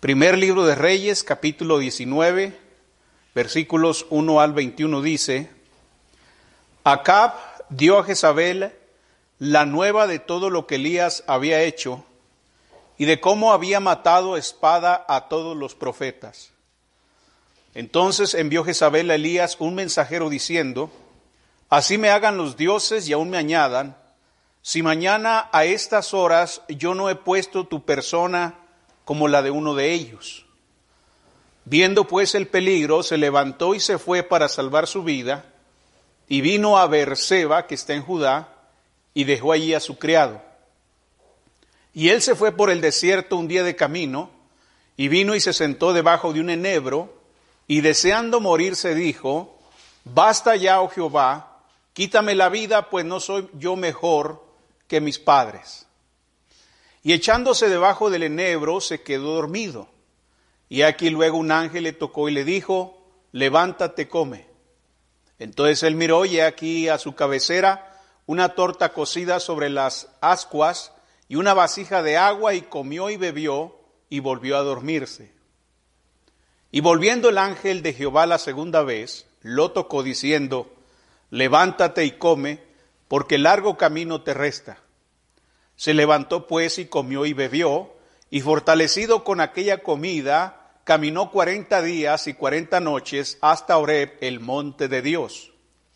Primer libro de Reyes, capítulo 19, versículos 1 al 21 dice: Acab dio a Jezabel la nueva de todo lo que Elías había hecho y de cómo había matado a espada a todos los profetas. Entonces envió Jezabel a Elías un mensajero diciendo: Así me hagan los dioses y aún me añadan, si mañana a estas horas yo no he puesto tu persona como la de uno de ellos. Viendo pues el peligro, se levantó y se fue para salvar su vida, y vino a Beerseba, que está en Judá, y dejó allí a su criado. Y él se fue por el desierto un día de camino, y vino y se sentó debajo de un enebro, y deseando morirse dijo: Basta ya, oh Jehová, quítame la vida, pues no soy yo mejor que mis padres. Y echándose debajo del enebro se quedó dormido. Y aquí luego un ángel le tocó y le dijo: Levántate, come. Entonces él miró y aquí a su cabecera una torta cocida sobre las ascuas y una vasija de agua, y comió y bebió y volvió a dormirse. Y volviendo el ángel de Jehová la segunda vez, lo tocó diciendo: Levántate y come, porque largo camino te resta. Se levantó pues y comió y bebió, y fortalecido con aquella comida, caminó 40 días y 40 noches hasta Horeb, el monte de Dios.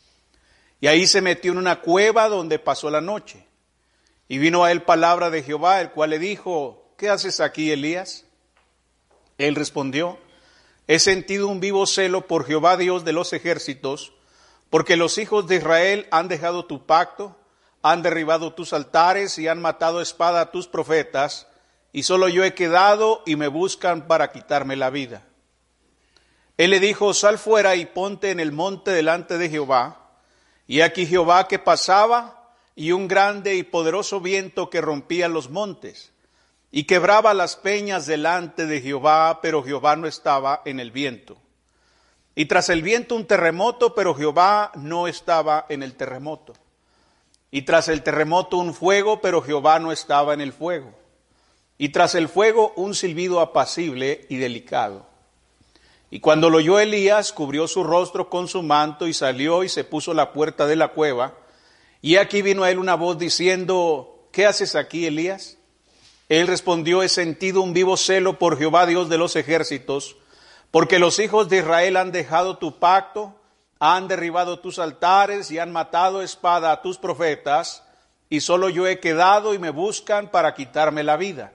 Y ahí se metió en una cueva donde pasó la noche. Y vino a él palabra de Jehová, el cual le dijo: ¿Qué haces aquí, Elías? Él respondió: He sentido un vivo celo por Jehová Dios de los ejércitos, porque los hijos de Israel han dejado tu pacto, han derribado tus altares y han matado a espada a tus profetas, y solo yo he quedado y me buscan para quitarme la vida. Él le dijo: Sal fuera y ponte en el monte delante de Jehová. Y aquí Jehová que pasaba, y un grande y poderoso viento que rompía los montes, y quebraba las peñas delante de Jehová, pero Jehová no estaba en el viento. Y tras el viento un terremoto, pero Jehová no estaba en el terremoto. Y tras el terremoto un fuego, pero Jehová no estaba en el fuego. Y tras el fuego un silbido apacible y delicado. Y cuando lo oyó Elías, cubrió su rostro con su manto y salió y se puso a la puerta de la cueva. Y aquí vino a él una voz diciendo: ¿Qué haces aquí, Elías? Él respondió: He sentido un vivo celo por Jehová Dios de los ejércitos, porque los hijos de Israel han dejado tu pacto, han derribado tus altares y han matado a espada a tus profetas, y solo yo he quedado y me buscan para quitarme la vida.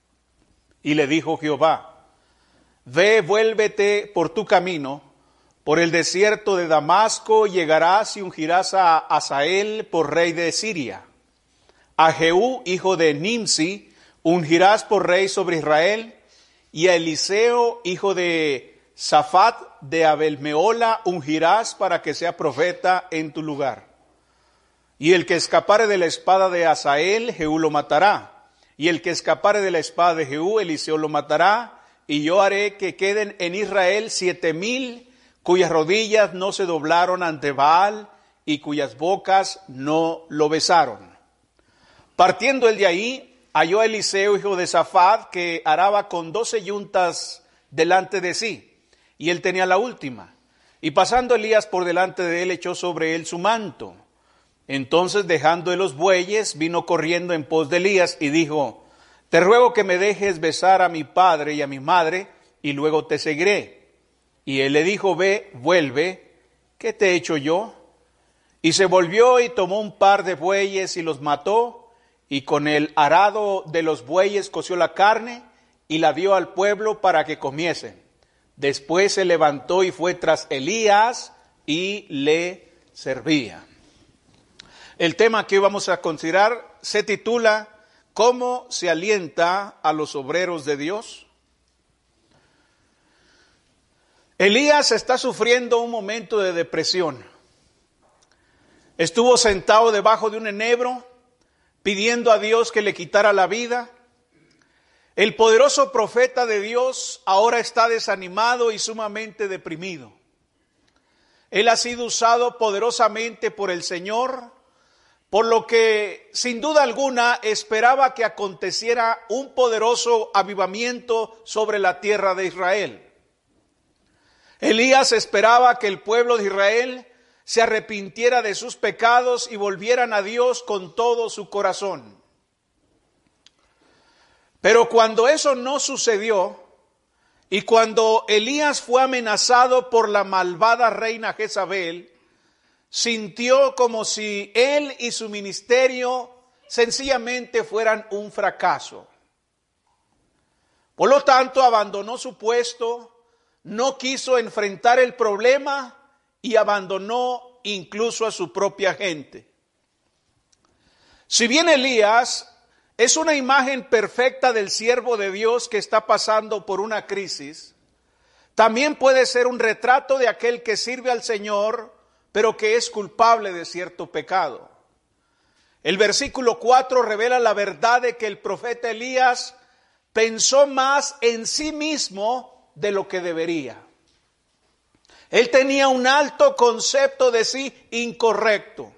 Y le dijo Jehová: Ve, vuélvete por tu camino, por el desierto de Damasco llegarás y ungirás a Hazael por rey de Siria. A Jehú, hijo de Nimsi, ungirás por rey sobre Israel, y a Eliseo, hijo de Safat de Abel-Mehola, ungirás para que sea profeta en tu lugar. Y el que escapare de la espada de Hazael, Jehú lo matará. Y el que escapare de la espada de Jehú, Eliseo lo matará. Y yo haré que queden en Israel 7,000 cuyas rodillas no se doblaron ante Baal y cuyas bocas no lo besaron. Partiendo él de ahí, halló a Eliseo, hijo de Safat, que araba con 12 yuntas delante de sí. Y él tenía la última. Y pasando Elías por delante de él, echó sobre él su manto. Entonces, dejando de los bueyes, vino corriendo en pos de Elías y dijo: Te ruego que me dejes besar a mi padre y a mi madre, y luego te seguiré. Y él le dijo: Ve, vuelve, ¿qué te he hecho yo? Y se volvió y tomó un par de bueyes y los mató, y con el arado de los bueyes coció la carne y la dio al pueblo para que comiesen. Después se levantó y fue tras Elías y le servía. El tema que hoy vamos a considerar se titula: ¿Cómo se alienta a los obreros de Dios? Elías está sufriendo un momento de depresión. Estuvo sentado debajo de un enebro pidiendo a Dios que le quitara la vida. El poderoso profeta de Dios ahora está desanimado y sumamente deprimido. Él ha sido usado poderosamente por el Señor por lo que sin duda alguna esperaba que aconteciera un poderoso avivamiento sobre la tierra de Israel. Elías esperaba que el pueblo de Israel se arrepintiera de sus pecados y volvieran a Dios con todo su corazón. Pero cuando eso no sucedió, y cuando Elías fue amenazado por la malvada reina Jezabel, sintió como si él y su ministerio sencillamente fueran un fracaso. Por lo tanto, abandonó su puesto, no quiso enfrentar el problema y abandonó incluso a su propia gente. Si bien Elías es una imagen perfecta del siervo de Dios que está pasando por una crisis, también puede ser un retrato de aquel que sirve al Señor, pero que es culpable de cierto pecado. El versículo 4 revela la verdad de que el profeta Elías pensó más en sí mismo de lo que debería. Él tenía un alto concepto de sí incorrecto.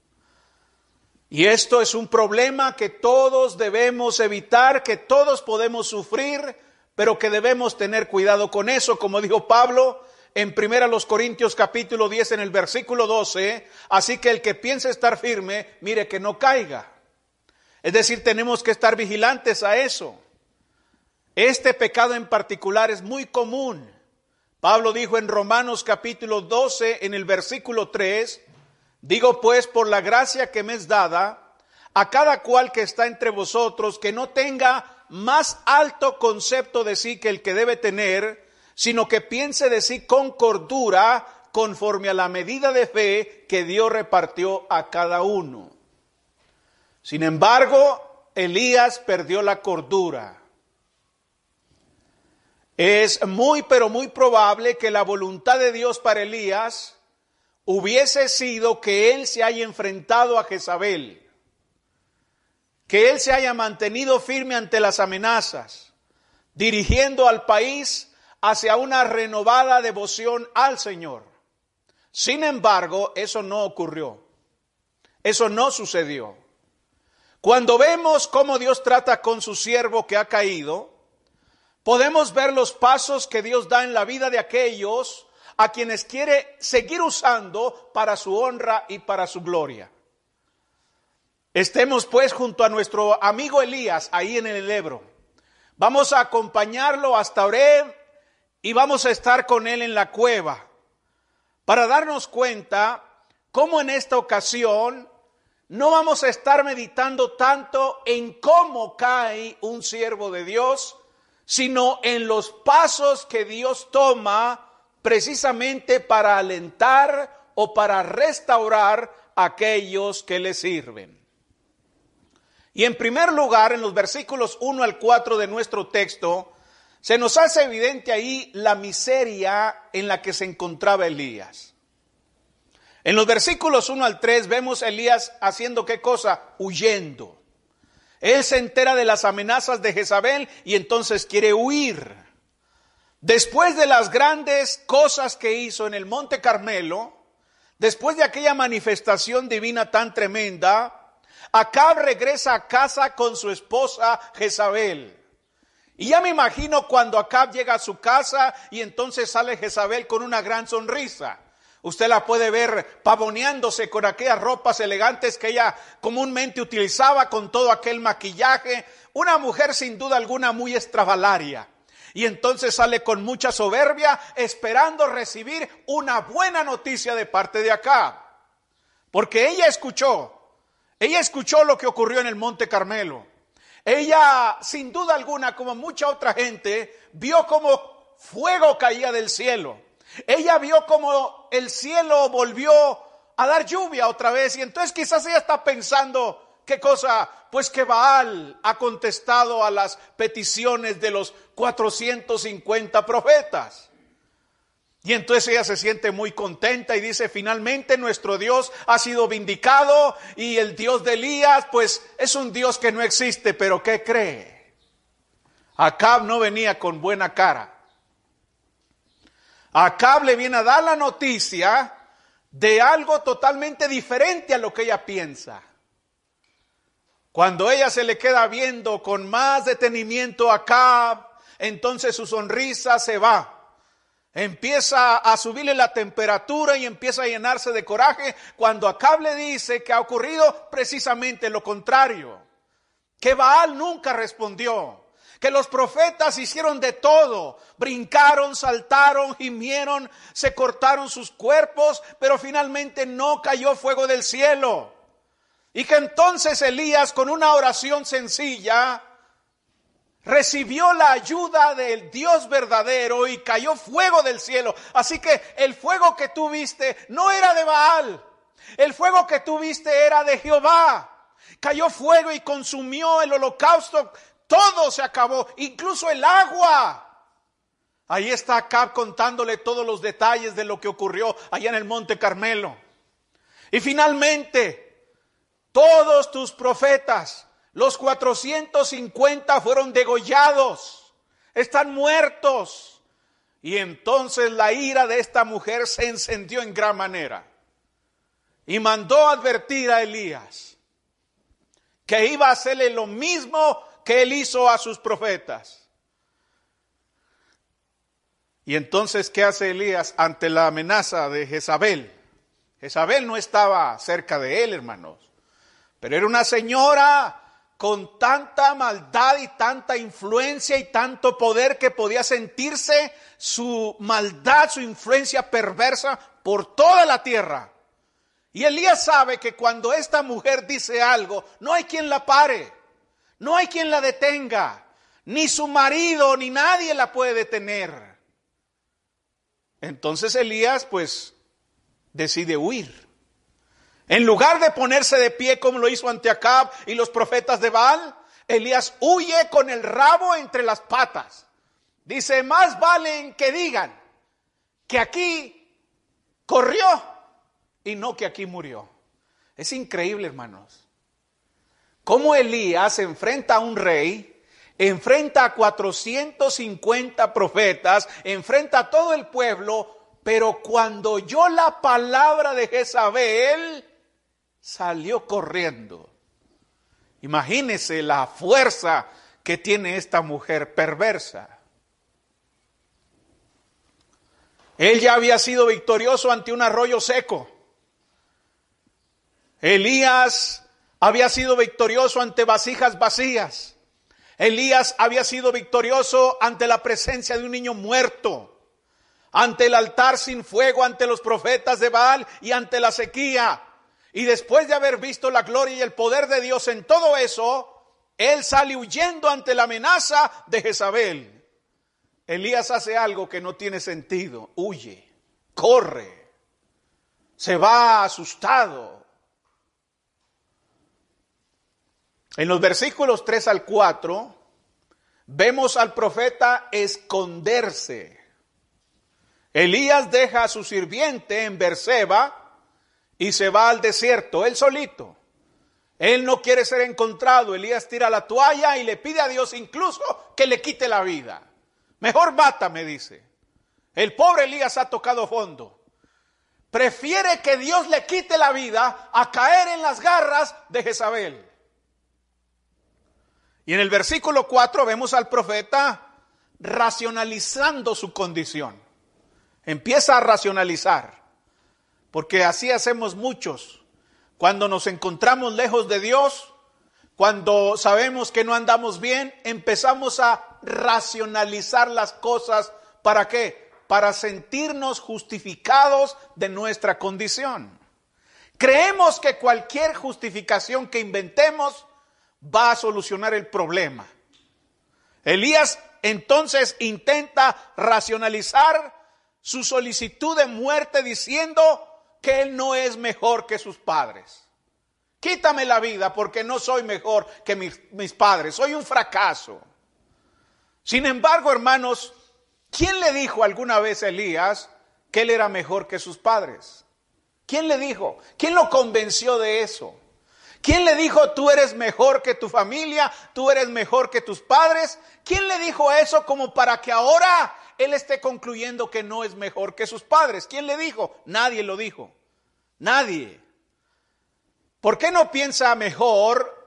Y esto es un problema que todos debemos evitar, que todos podemos sufrir, pero que debemos tener cuidado con eso, como dijo Pablo en 1 Corintios capítulo 10 en el versículo 12, así que el que piense estar firme, mire que no caiga. Es decir, tenemos que estar vigilantes a eso. Este pecado en particular es muy común. Pablo dijo en Romanos capítulo 12 en el versículo 3, digo pues por la gracia que me es dada, a cada cual que está entre vosotros, que no tenga más alto concepto de sí que el que debe tener, sino que piense de sí con cordura, conforme a la medida de fe que Dios repartió a cada uno. Sin embargo, Elías perdió la cordura. Es muy, pero muy probable que la voluntad de Dios para Elías hubiese sido que él se haya enfrentado a Jezabel, que él se haya mantenido firme ante las amenazas, dirigiendo al país hacia una renovada devoción al Señor. Sin embargo, eso no ocurrió. Eso no sucedió. Cuando vemos cómo Dios trata con su siervo que ha caído, podemos ver los pasos que Dios da en la vida de aquellos a quienes quiere seguir usando para su honra y para su gloria. Estemos pues junto a nuestro amigo Elías ahí en el Ebro. Vamos a acompañarlo hasta Horeb y vamos a estar con él en la cueva para darnos cuenta cómo en esta ocasión no vamos a estar meditando tanto en cómo cae un siervo de Dios, sino en los pasos que Dios toma precisamente para alentar o para restaurar a aquellos que le sirven. Y en primer lugar, en los versículos 1 al 4 de nuestro texto, se nos hace evidente ahí la miseria en la que se encontraba Elías. En los versículos 1 al 3 vemos a Elías haciendo ¿qué cosa? Huyendo. Él se entera de las amenazas de Jezabel y entonces quiere huir. Después de las grandes cosas que hizo en el Monte Carmelo, después de aquella manifestación divina tan tremenda, Acab regresa a casa con su esposa Jezabel. Y ya me imagino cuando Acab llega a su casa y entonces sale Jezabel con una gran sonrisa. Usted la puede ver pavoneándose con aquellas ropas elegantes que ella comúnmente utilizaba, con todo aquel maquillaje. Una mujer sin duda alguna muy estrafalaria. Y entonces sale con mucha soberbia esperando recibir una buena noticia de parte de Acab. Porque ella escuchó lo que ocurrió en el Monte Carmelo. Ella, sin duda alguna, como mucha otra gente, vio como fuego caía del cielo. Ella vio como el cielo volvió a dar lluvia otra vez. Y entonces quizás ella está pensando, ¿qué cosa? Pues que Baal ha contestado a las peticiones de los 450 profetas. Y entonces ella se siente muy contenta y dice, finalmente nuestro Dios ha sido vindicado y el Dios de Elías, pues es un Dios que no existe, pero ¿qué cree? Acab no venía con buena cara. Acab le viene a dar la noticia de algo totalmente diferente a lo que ella piensa. Cuando ella se le queda viendo con más detenimiento a Acab, entonces su sonrisa se va. Empieza a subirle la temperatura y empieza a llenarse de coraje cuando Acab le dice que ha ocurrido precisamente lo contrario. Que Baal nunca respondió. Que los profetas hicieron de todo. Brincaron, saltaron, gimieron, se cortaron sus cuerpos, pero finalmente no cayó fuego del cielo. Y que entonces Elías, con una oración sencilla, recibió la ayuda del Dios verdadero y cayó fuego del cielo. Así que el fuego que tú viste no era de Baal. El fuego que tú viste era de Jehová. Cayó fuego y consumió el holocausto. Todo se acabó, incluso el agua. Ahí está Acab contándole todos los detalles de lo que ocurrió allá en el Monte Carmelo. Y finalmente, todos tus profetas, los 450 fueron degollados, están muertos. Y entonces la ira de esta mujer se encendió en gran manera. Y mandó advertir a Elías que iba a hacerle lo mismo que él hizo a sus profetas. Y entonces, ¿qué hace Elías ante la amenaza de Jezabel? Jezabel no estaba cerca de él, hermanos, pero era una señora con tanta maldad y tanta influencia y tanto poder que podía sentirse su maldad, su influencia perversa por toda la tierra. Y Elías sabe que cuando esta mujer dice algo, no hay quien la pare, no hay quien la detenga, ni su marido ni nadie la puede detener. Entonces Elías pues decide huir. En lugar de ponerse de pie como lo hizo ante Acab y los profetas de Baal, Elías huye con el rabo entre las patas. Dice, más valen que digan que aquí corrió y no que aquí murió. Es increíble, hermanos, cómo Elías enfrenta a un rey, enfrenta a 450 profetas, enfrenta a todo el pueblo, pero cuando oyó la palabra de Jezabel, salió corriendo. Imagínese la fuerza que tiene esta mujer perversa. Él ya había sido victorioso ante un arroyo seco. Elías había sido victorioso ante vasijas vacías. Elías había sido victorioso ante la presencia de un niño muerto, ante el altar sin fuego, ante los profetas de Baal y ante la sequía. Y después de haber visto la gloria y el poder de Dios en todo eso, él sale huyendo ante la amenaza de Jezabel. Elías hace algo que no tiene sentido, huye, corre, se va asustado. En los versículos 3 al 4, vemos al profeta esconderse. Elías deja a su sirviente en Berseba y se va al desierto, él solito. Él no quiere ser encontrado. Elías tira la toalla y le pide a Dios incluso que le quite la vida. Mejor mátame, dice. El pobre Elías ha tocado fondo. Prefiere que Dios le quite la vida a caer en las garras de Jezabel. Y en el versículo 4 vemos al profeta racionalizando su condición. Empieza a racionalizar. Porque así hacemos muchos. Cuando nos encontramos lejos de Dios, cuando sabemos que no andamos bien, empezamos a racionalizar las cosas. ¿Para qué? Para sentirnos justificados de nuestra condición. Creemos que cualquier justificación que inventemos va a solucionar el problema. Elías entonces intenta racionalizar su solicitud de muerte diciendo que él no es mejor que sus padres. Quítame la vida porque no soy mejor que mis padres, soy un fracaso. Sin embargo, hermanos, ¿quién le dijo alguna vez a Elías que él era mejor que sus padres? ¿Quién le dijo? ¿Quién lo convenció de eso? ¿Quién le dijo tú eres mejor que tu familia, tú eres mejor que tus padres? ¿Quién le dijo eso como para que ahora él esté concluyendo que no es mejor que sus padres? ¿Quién le dijo? Nadie lo dijo. Nadie. ¿Por qué no piensa mejor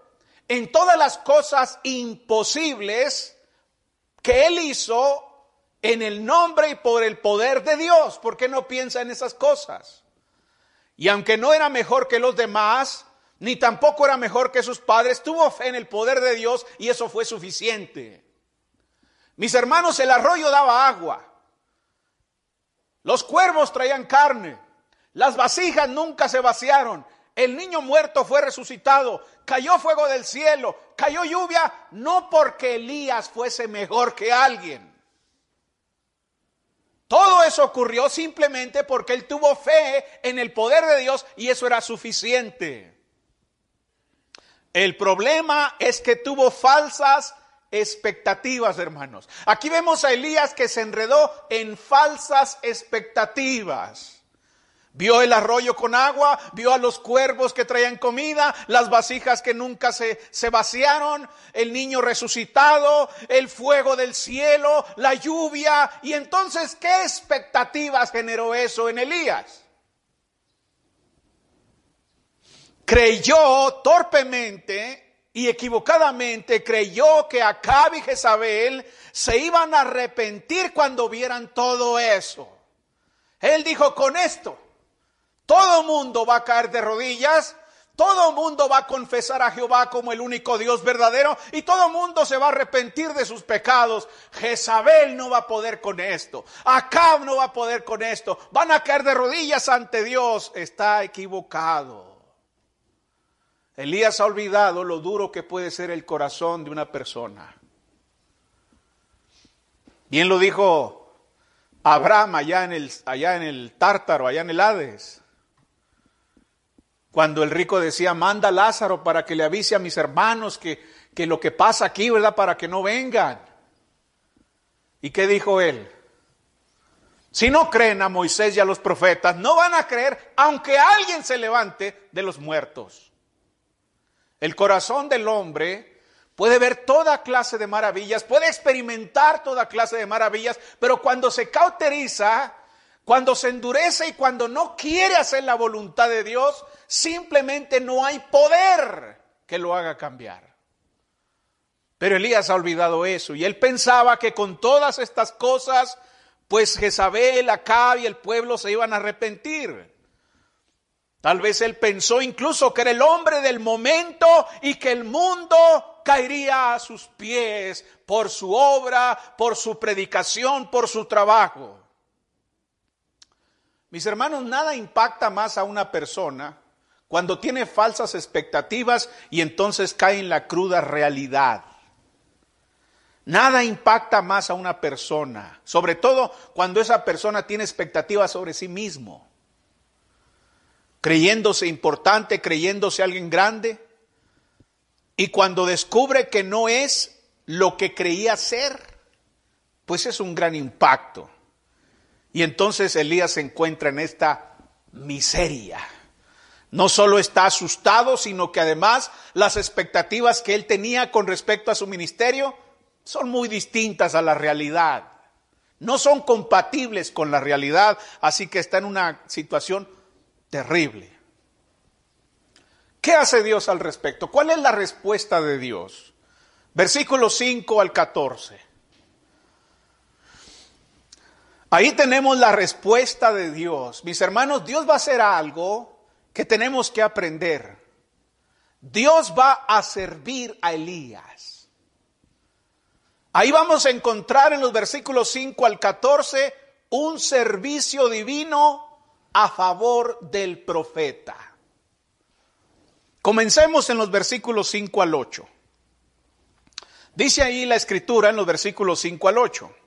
en todas las cosas imposibles que él hizo en el nombre y por el poder de Dios. ¿Por qué no piensa en esas cosas? Y aunque no era mejor que los demás, ni tampoco era mejor que sus padres, tuvo fe en el poder de Dios y eso fue suficiente. Mis hermanos, el arroyo daba agua, los cuervos traían carne, las vasijas nunca se vaciaron, el niño muerto fue resucitado, cayó fuego del cielo, cayó lluvia, no porque Elías fuese mejor que alguien. Todo eso ocurrió simplemente porque él tuvo fe en el poder de Dios y eso era suficiente. El problema es que tuvo falsas expectativas, hermanos. Aquí vemos a Elías que se enredó en falsas expectativas. Vio el arroyo con agua, vio a los cuervos que traían comida, las vasijas que nunca se vaciaron, el niño resucitado, el fuego del cielo, la lluvia. Y entonces, ¿qué expectativas generó eso en Elías? Creyó torpemente y equivocadamente, creyó que Acab y Jezabel se iban a arrepentir cuando vieran todo eso. Él dijo, con esto todo mundo va a caer de rodillas, todo mundo va a confesar a Jehová como el único Dios verdadero y todo mundo se va a arrepentir de sus pecados. Jezabel no va a poder con esto, Acab no va a poder con esto, van a caer de rodillas ante Dios. Está equivocado. Elías ha olvidado lo duro que puede ser el corazón de una persona. Bien lo dijo Abraham allá en el Tártaro, allá en el Hades. Cuando el rico decía, manda a Lázaro para que le avise a mis hermanos que lo que pasa aquí, ¿verdad? Para que no vengan. ¿Y qué dijo él? Si no creen a Moisés y a los profetas, no van a creer aunque alguien se levante de los muertos. El corazón del hombre puede ver toda clase de maravillas, puede experimentar toda clase de maravillas, pero cuando se cauteriza, cuando se endurece y cuando no quiere hacer la voluntad de Dios, simplemente no hay poder que lo haga cambiar. Pero Elías ha olvidado eso y él pensaba que con todas estas cosas, pues Jezabel, Acab y el pueblo se iban a arrepentir. Tal vez él pensó incluso que era el hombre del momento y que el mundo caería a sus pies por su obra, por su predicación, por su trabajo. Mis hermanos, nada impacta más a una persona cuando tiene falsas expectativas y entonces cae en la cruda realidad. Nada impacta más a una persona, sobre todo cuando esa persona tiene expectativas sobre sí mismo. Creyéndose importante, creyéndose alguien grande, y cuando descubre que no es lo que creía ser, pues es un gran impacto. Y entonces Elías se encuentra en esta miseria. No solo está asustado, sino que además las expectativas que él tenía con respecto a su ministerio son muy distintas a la realidad. No son compatibles con la realidad, así que está en una situación terrible. ¿Qué hace Dios al respecto? ¿Cuál es la respuesta de Dios? Versículos 5 al 14. Ahí tenemos la respuesta de Dios. Mis hermanos, Dios va a hacer algo que tenemos que aprender. Dios va a servir a Elías. Ahí vamos a encontrar en los versículos 5 al 14 un servicio divino a favor del profeta. Comencemos en los versículos 5 al 8. Dice ahí la escritura en los versículos 5 al 8.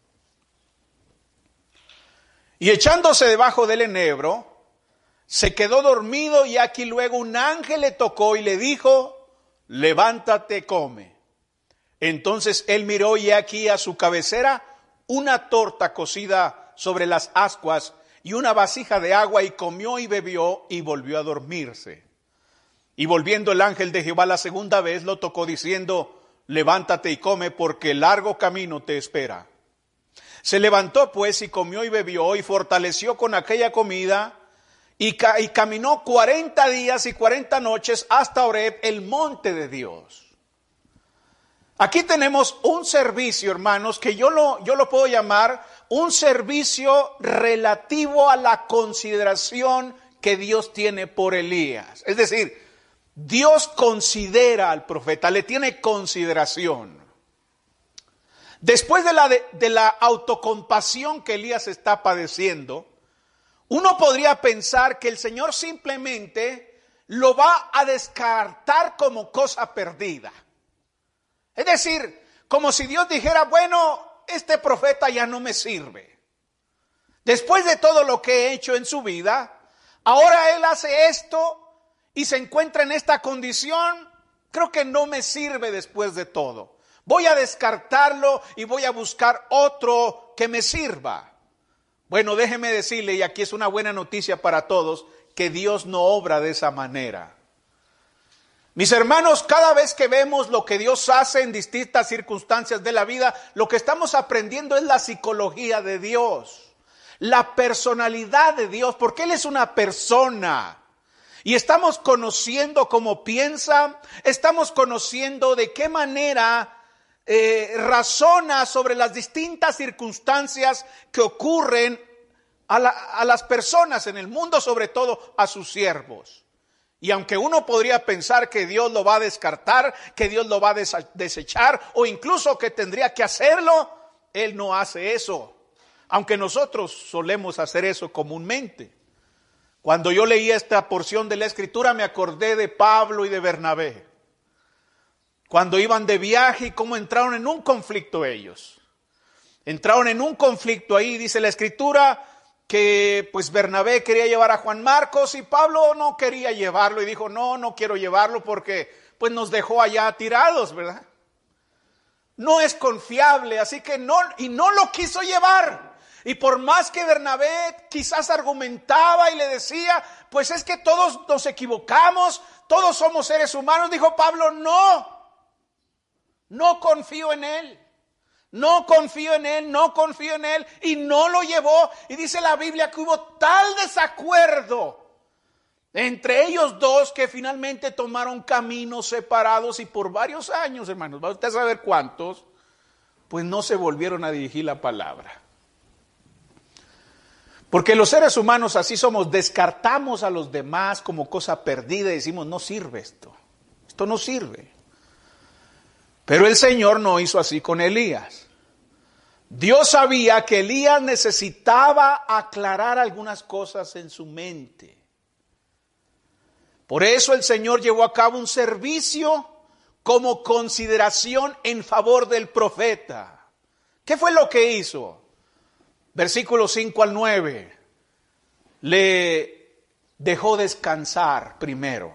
Y echándose debajo del enebro, se quedó dormido y aquí luego un ángel le tocó y le dijo, levántate, come. Entonces él miró y aquí a su cabecera una torta cocida sobre las ascuas y una vasija de agua y comió y bebió y volvió a dormirse. Y volviendo el ángel de Jehová la segunda vez lo tocó diciendo, levántate y come porque largo camino te espera. Se levantó pues y comió y bebió y fortaleció con aquella comida y caminó 40 días y 40 noches hasta Horeb, el monte de Dios. Aquí tenemos un servicio, hermanos, que yo lo puedo llamar un servicio relativo a la consideración que Dios tiene por Elías. Es decir, Dios considera al profeta, le tiene consideración. Después de la autocompasión que Elías está padeciendo, uno podría pensar que el Señor simplemente lo va a descartar como cosa perdida. Es decir, como si Dios dijera, bueno, este profeta ya no me sirve. Después de todo lo que he hecho en su vida, ahora él hace esto y se encuentra en esta condición, creo que no me sirve después de todo. Voy a descartarlo y voy a buscar otro que me sirva. Bueno, déjeme decirle, y aquí es una buena noticia para todos, que Dios no obra de esa manera. Mis hermanos, cada vez que vemos lo que Dios hace en distintas circunstancias de la vida, lo que estamos aprendiendo es la psicología de Dios, la personalidad de Dios, porque Él es una persona. Y estamos conociendo cómo piensa, estamos conociendo de qué manera razona sobre las distintas circunstancias que ocurren a las personas en el mundo, sobre todo a sus siervos. Y aunque uno podría pensar que Dios lo va a descartar, que Dios lo va a desechar, o incluso que tendría que hacerlo, Él no hace eso. Aunque nosotros solemos hacer eso comúnmente. Cuando yo leí esta porción de la Escritura me acordé de Pablo y de Bernabé. Cuando iban de viaje y cómo entraron en un conflicto ellos. Entraron en un conflicto ahí, dice la Escritura, que pues Bernabé quería llevar a Juan Marcos y Pablo no quería llevarlo y dijo, no quiero llevarlo porque pues nos dejó allá tirados, ¿verdad? No es confiable, así que no lo quiso llevar. Y por más que Bernabé quizás argumentaba y le decía, pues es que todos nos equivocamos, todos somos seres humanos, dijo Pablo, no confío en él. No confío en él, y no lo llevó. Y dice la Biblia que hubo tal desacuerdo entre ellos dos que finalmente tomaron caminos separados y por varios años, hermanos, va usted a saber cuántos, pues no se volvieron a dirigir la palabra. Porque los seres humanos así somos, descartamos a los demás como cosa perdida y decimos, no sirve esto no sirve. Pero el Señor no hizo así con Elías. Dios sabía que Elías necesitaba aclarar algunas cosas en su mente. Por eso el Señor llevó a cabo un servicio como consideración en favor del profeta. ¿Qué fue lo que hizo? Versículos 5 al 9. Le dejó descansar primero.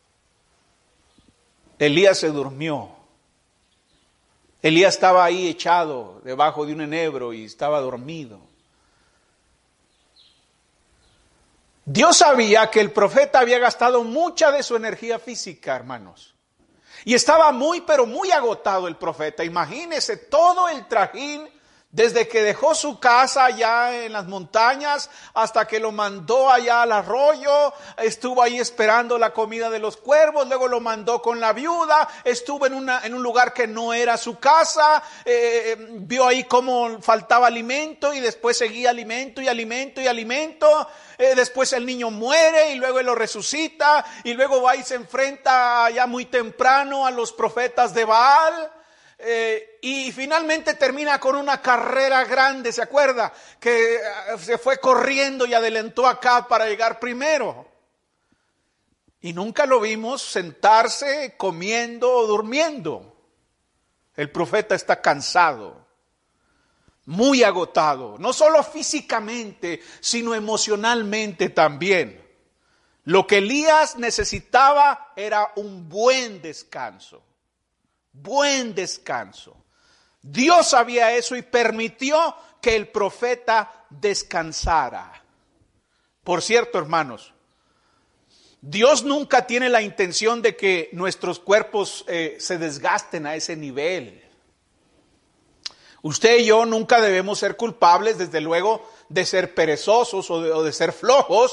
Elías se durmió. Elías estaba ahí echado debajo de un enebro y estaba dormido. Dios sabía que el profeta había gastado mucha de su energía física, hermanos. Y estaba pero muy agotado el profeta. Imagínese todo el trajín desde que dejó su casa allá en las montañas hasta que lo mandó allá al arroyo, estuvo ahí esperando la comida de los cuervos, luego lo mandó con la viuda, estuvo en un lugar que no era su casa, vio ahí cómo faltaba alimento y después seguía alimento y alimento y alimento. Después el niño muere y luego él lo resucita y luego va y se enfrenta ya muy temprano a los profetas de Baal. Y finalmente termina con una carrera grande, ¿se acuerda? Que se fue corriendo y adelantó acá para llegar primero. Y nunca lo vimos sentarse, comiendo o durmiendo. El profeta está cansado, muy agotado, no solo físicamente, sino emocionalmente también. Lo que Elías necesitaba era un buen descanso. Buen descanso. Dios sabía eso y permitió que el profeta descansara. Por cierto, hermanos, Dios nunca tiene la intención de que nuestros cuerpos se desgasten a ese nivel. Usted y yo nunca debemos ser culpables, desde luego, de ser perezosos o de ser flojos,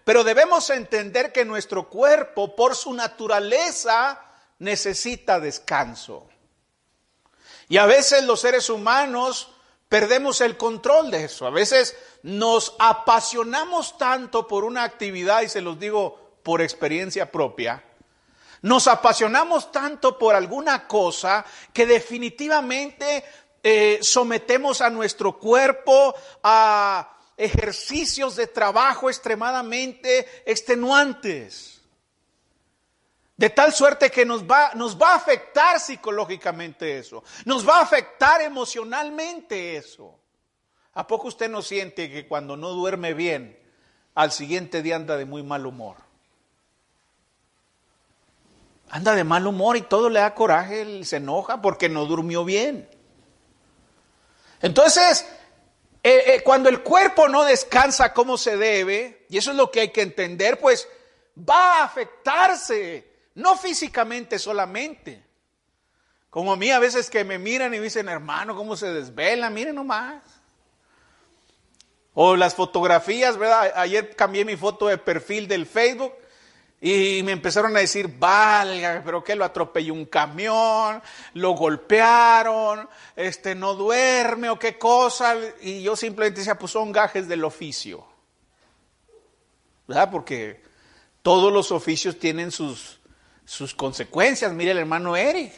Pero debemos entender que nuestro cuerpo, por su naturaleza, necesita descanso. Y a veces los seres humanos perdemos el control de eso. A veces nos apasionamos tanto por una actividad, y se los digo por experiencia propia, nos apasionamos tanto por alguna cosa que definitivamente sometemos a nuestro cuerpo a ejercicios de trabajo extremadamente extenuantes. De tal suerte que nos va a afectar psicológicamente eso. Nos va a afectar emocionalmente eso. ¿A poco usted no siente que cuando no duerme bien, al siguiente día anda de muy mal humor? Anda de mal humor y todo le da coraje, se enoja porque no durmió bien. Entonces, cuando el cuerpo no descansa como se debe, y eso es lo que hay que entender, pues va a afectarse. No físicamente solamente. Como a mí a veces que me miran y me dicen, hermano, ¿cómo se desvela? Miren nomás. O las fotografías, ¿verdad? Ayer cambié mi foto de perfil del Facebook y me empezaron a decir, valga, pero que lo atropelló un camión, lo golpearon, no duerme o qué cosa. Y yo simplemente decía, pues son gajes del oficio. ¿Verdad? Porque todos los oficios tienen sus consecuencias. Mire el hermano Eric,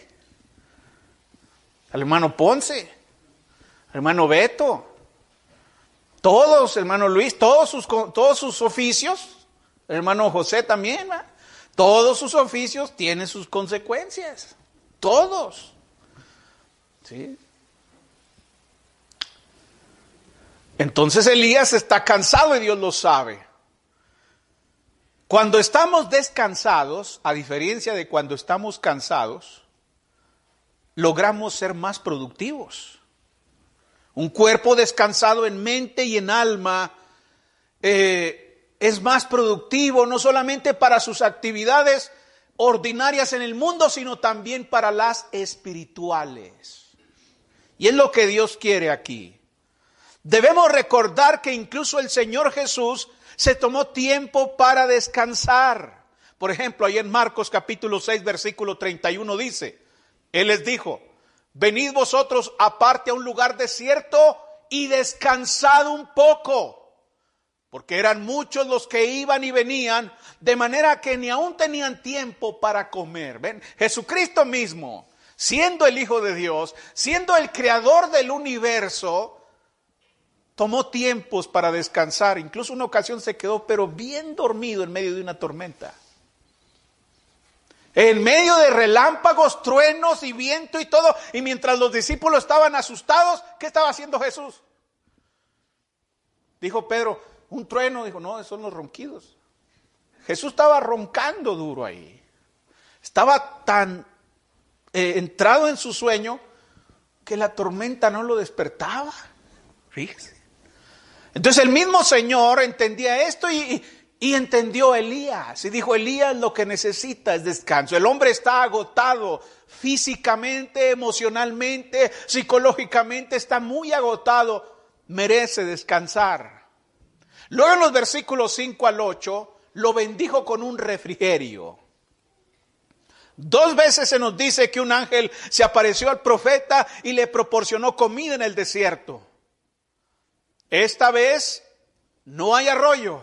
al hermano Ponce, al hermano Beto, todos, hermano Luis, todos sus oficios, el hermano José también, ¿verdad? Todos sus oficios tienen sus consecuencias, todos. ¿Sí? Entonces Elías está cansado y Dios lo sabe. Cuando estamos descansados, a diferencia de cuando estamos cansados, logramos ser más productivos. Un cuerpo descansado en mente y en alma es más productivo, no solamente para sus actividades ordinarias en el mundo, sino también para las espirituales. Y es lo que Dios quiere aquí. Debemos recordar que incluso el Señor Jesús se tomó tiempo para descansar. Por ejemplo, ahí en Marcos capítulo 6, versículo 31 dice, Él les dijo, venid vosotros aparte a un lugar desierto y descansad un poco, porque eran muchos los que iban y venían, de manera que ni aún tenían tiempo para comer. ¿Ven? Jesucristo mismo, siendo el Hijo de Dios, siendo el creador del universo, tomó tiempos para descansar. Incluso una ocasión se quedó pero bien dormido en medio de una tormenta. En medio de relámpagos, truenos y viento y todo. Y mientras los discípulos estaban asustados, ¿qué estaba haciendo Jesús? Dijo Pedro, un trueno. Dijo, no, son los ronquidos. Jesús estaba roncando duro ahí. Estaba tan entrado en su sueño que la tormenta no lo despertaba. Fíjese. Entonces el mismo Señor entendía esto y entendió a Elías. Y dijo, Elías lo que necesita es descanso. El hombre está agotado físicamente, emocionalmente, psicológicamente, está muy agotado. Merece descansar. Luego en los versículos 5 al 8, lo bendijo con un refrigerio. 2 veces se nos dice que un ángel se apareció al profeta y le proporcionó comida en el desierto. Esta vez no hay arroyo.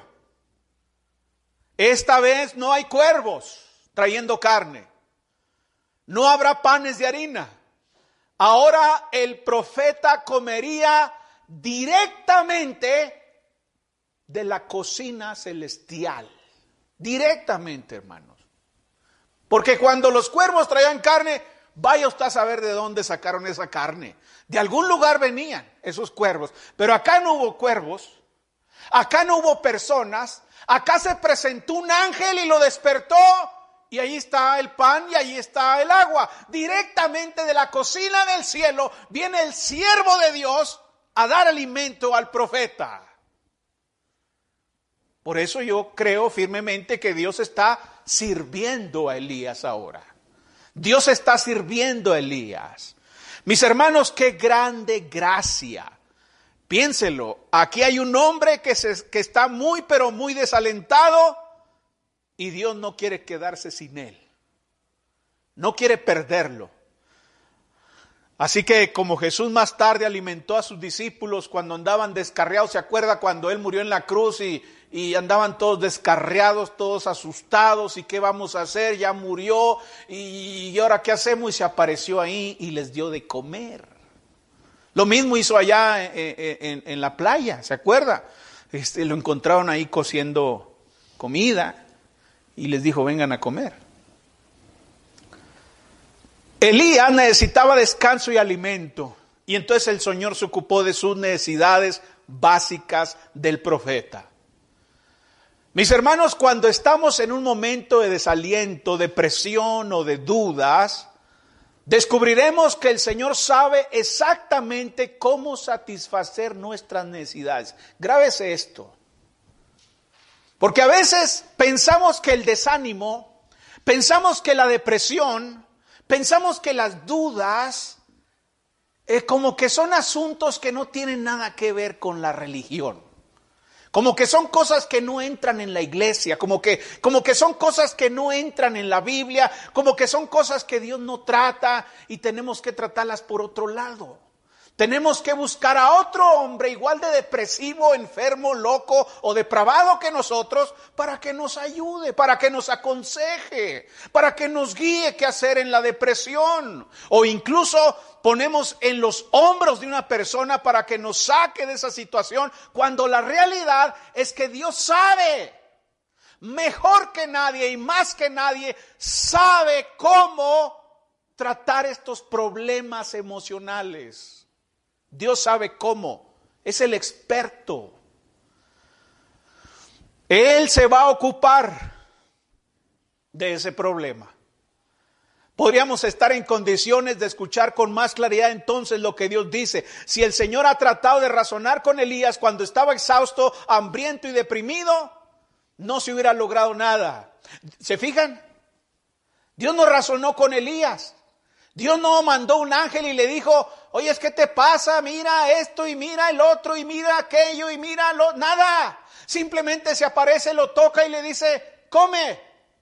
Esta vez no hay cuervos trayendo carne. No habrá panes de harina. Ahora el profeta comería directamente de la cocina celestial. Directamente, hermanos. Porque cuando los cuervos traían carne, vaya usted a saber de dónde sacaron esa carne. De algún lugar venían esos cuervos. Pero acá no hubo cuervos. Acá no hubo personas. Acá se presentó un ángel y lo despertó. Y ahí está el pan y ahí está el agua. Directamente de la cocina del cielo viene el siervo de Dios a dar alimento al profeta. Por eso yo creo firmemente que Dios está sirviendo a Elías ahora. Dios está sirviendo a Elías. Mis hermanos, qué grande gracia Piénselo, aquí hay un hombre que está muy, pero muy desalentado y Dios no quiere quedarse sin él. No quiere perderlo. Así que como Jesús más tarde alimentó a sus discípulos cuando andaban descarriados, ¿se acuerda cuando Él murió en la cruz y andaban todos descarriados, todos asustados? ¿Y qué vamos a hacer? Ya murió, ¿y ahora qué hacemos? Y se apareció ahí y les dio de comer. Lo mismo hizo allá en la playa, ¿se acuerda? Lo encontraron ahí cociendo comida y les dijo, vengan a comer. Elías necesitaba descanso y alimento, y entonces el Señor se ocupó de sus necesidades básicas del profeta. Mis hermanos, cuando estamos en un momento de desaliento, depresión o de dudas, descubriremos que el Señor sabe exactamente cómo satisfacer nuestras necesidades. Grábese esto, porque a veces pensamos que el desánimo, pensamos que la depresión, pensamos que las dudas como que son asuntos que no tienen nada que ver con la religión. Como que son cosas que no entran en la iglesia, como que son cosas que no entran en la Biblia, como que son cosas que Dios no trata y tenemos que tratarlas por otro lado. Tenemos que buscar a otro hombre igual de depresivo, enfermo, loco o depravado que nosotros para que nos ayude, para que nos aconseje, para que nos guíe qué hacer en la depresión. O incluso ponemos en los hombros de una persona para que nos saque de esa situación, cuando la realidad es que Dios sabe, mejor que nadie y más que nadie, sabe cómo tratar estos problemas emocionales. Dios sabe cómo, es el experto. Él se va a ocupar de ese problema. Podríamos estar en condiciones de escuchar con más claridad entonces lo que Dios dice. Si el Señor ha tratado de razonar con Elías cuando estaba exhausto, hambriento y deprimido, no se hubiera logrado nada. ¿Se fijan? Dios no razonó con Elías. Dios no mandó un ángel y le dijo, oye, ¿qué te pasa? Mira esto y mira el otro y mira aquello y mira nada. Simplemente se aparece, lo toca y le dice, come.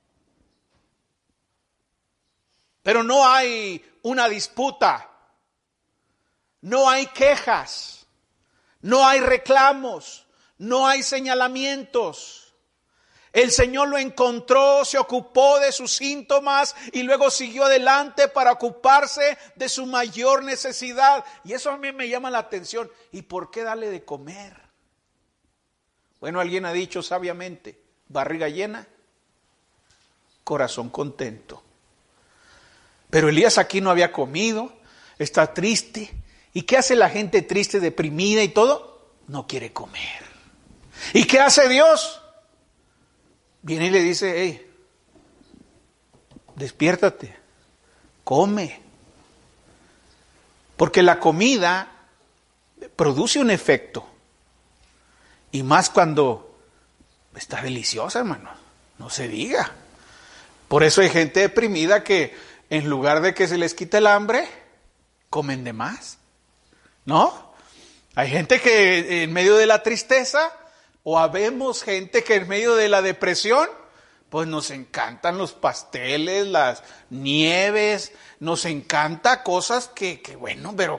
Pero no hay una disputa, no hay quejas, no hay reclamos, no hay señalamientos. El Señor lo encontró, se ocupó de sus síntomas y luego siguió adelante para ocuparse de su mayor necesidad. Y eso a mí me llama la atención. ¿Y por qué darle de comer? Bueno, alguien ha dicho sabiamente, barriga llena, corazón contento. Pero Elías aquí no había comido, está triste. ¿Y qué hace la gente triste, deprimida y todo? No quiere comer. ¿Y qué hace Dios? Viene y le dice, hey, despiértate, come. Porque la comida produce un efecto. Y más cuando está deliciosa, hermano, no se diga. Por eso hay gente deprimida que en lugar de que se les quite el hambre, comen de más, ¿no? Hay gente que en medio de la tristeza, o habemos gente que en medio de la depresión, pues nos encantan los pasteles, las nieves, nos encanta cosas que bueno, pero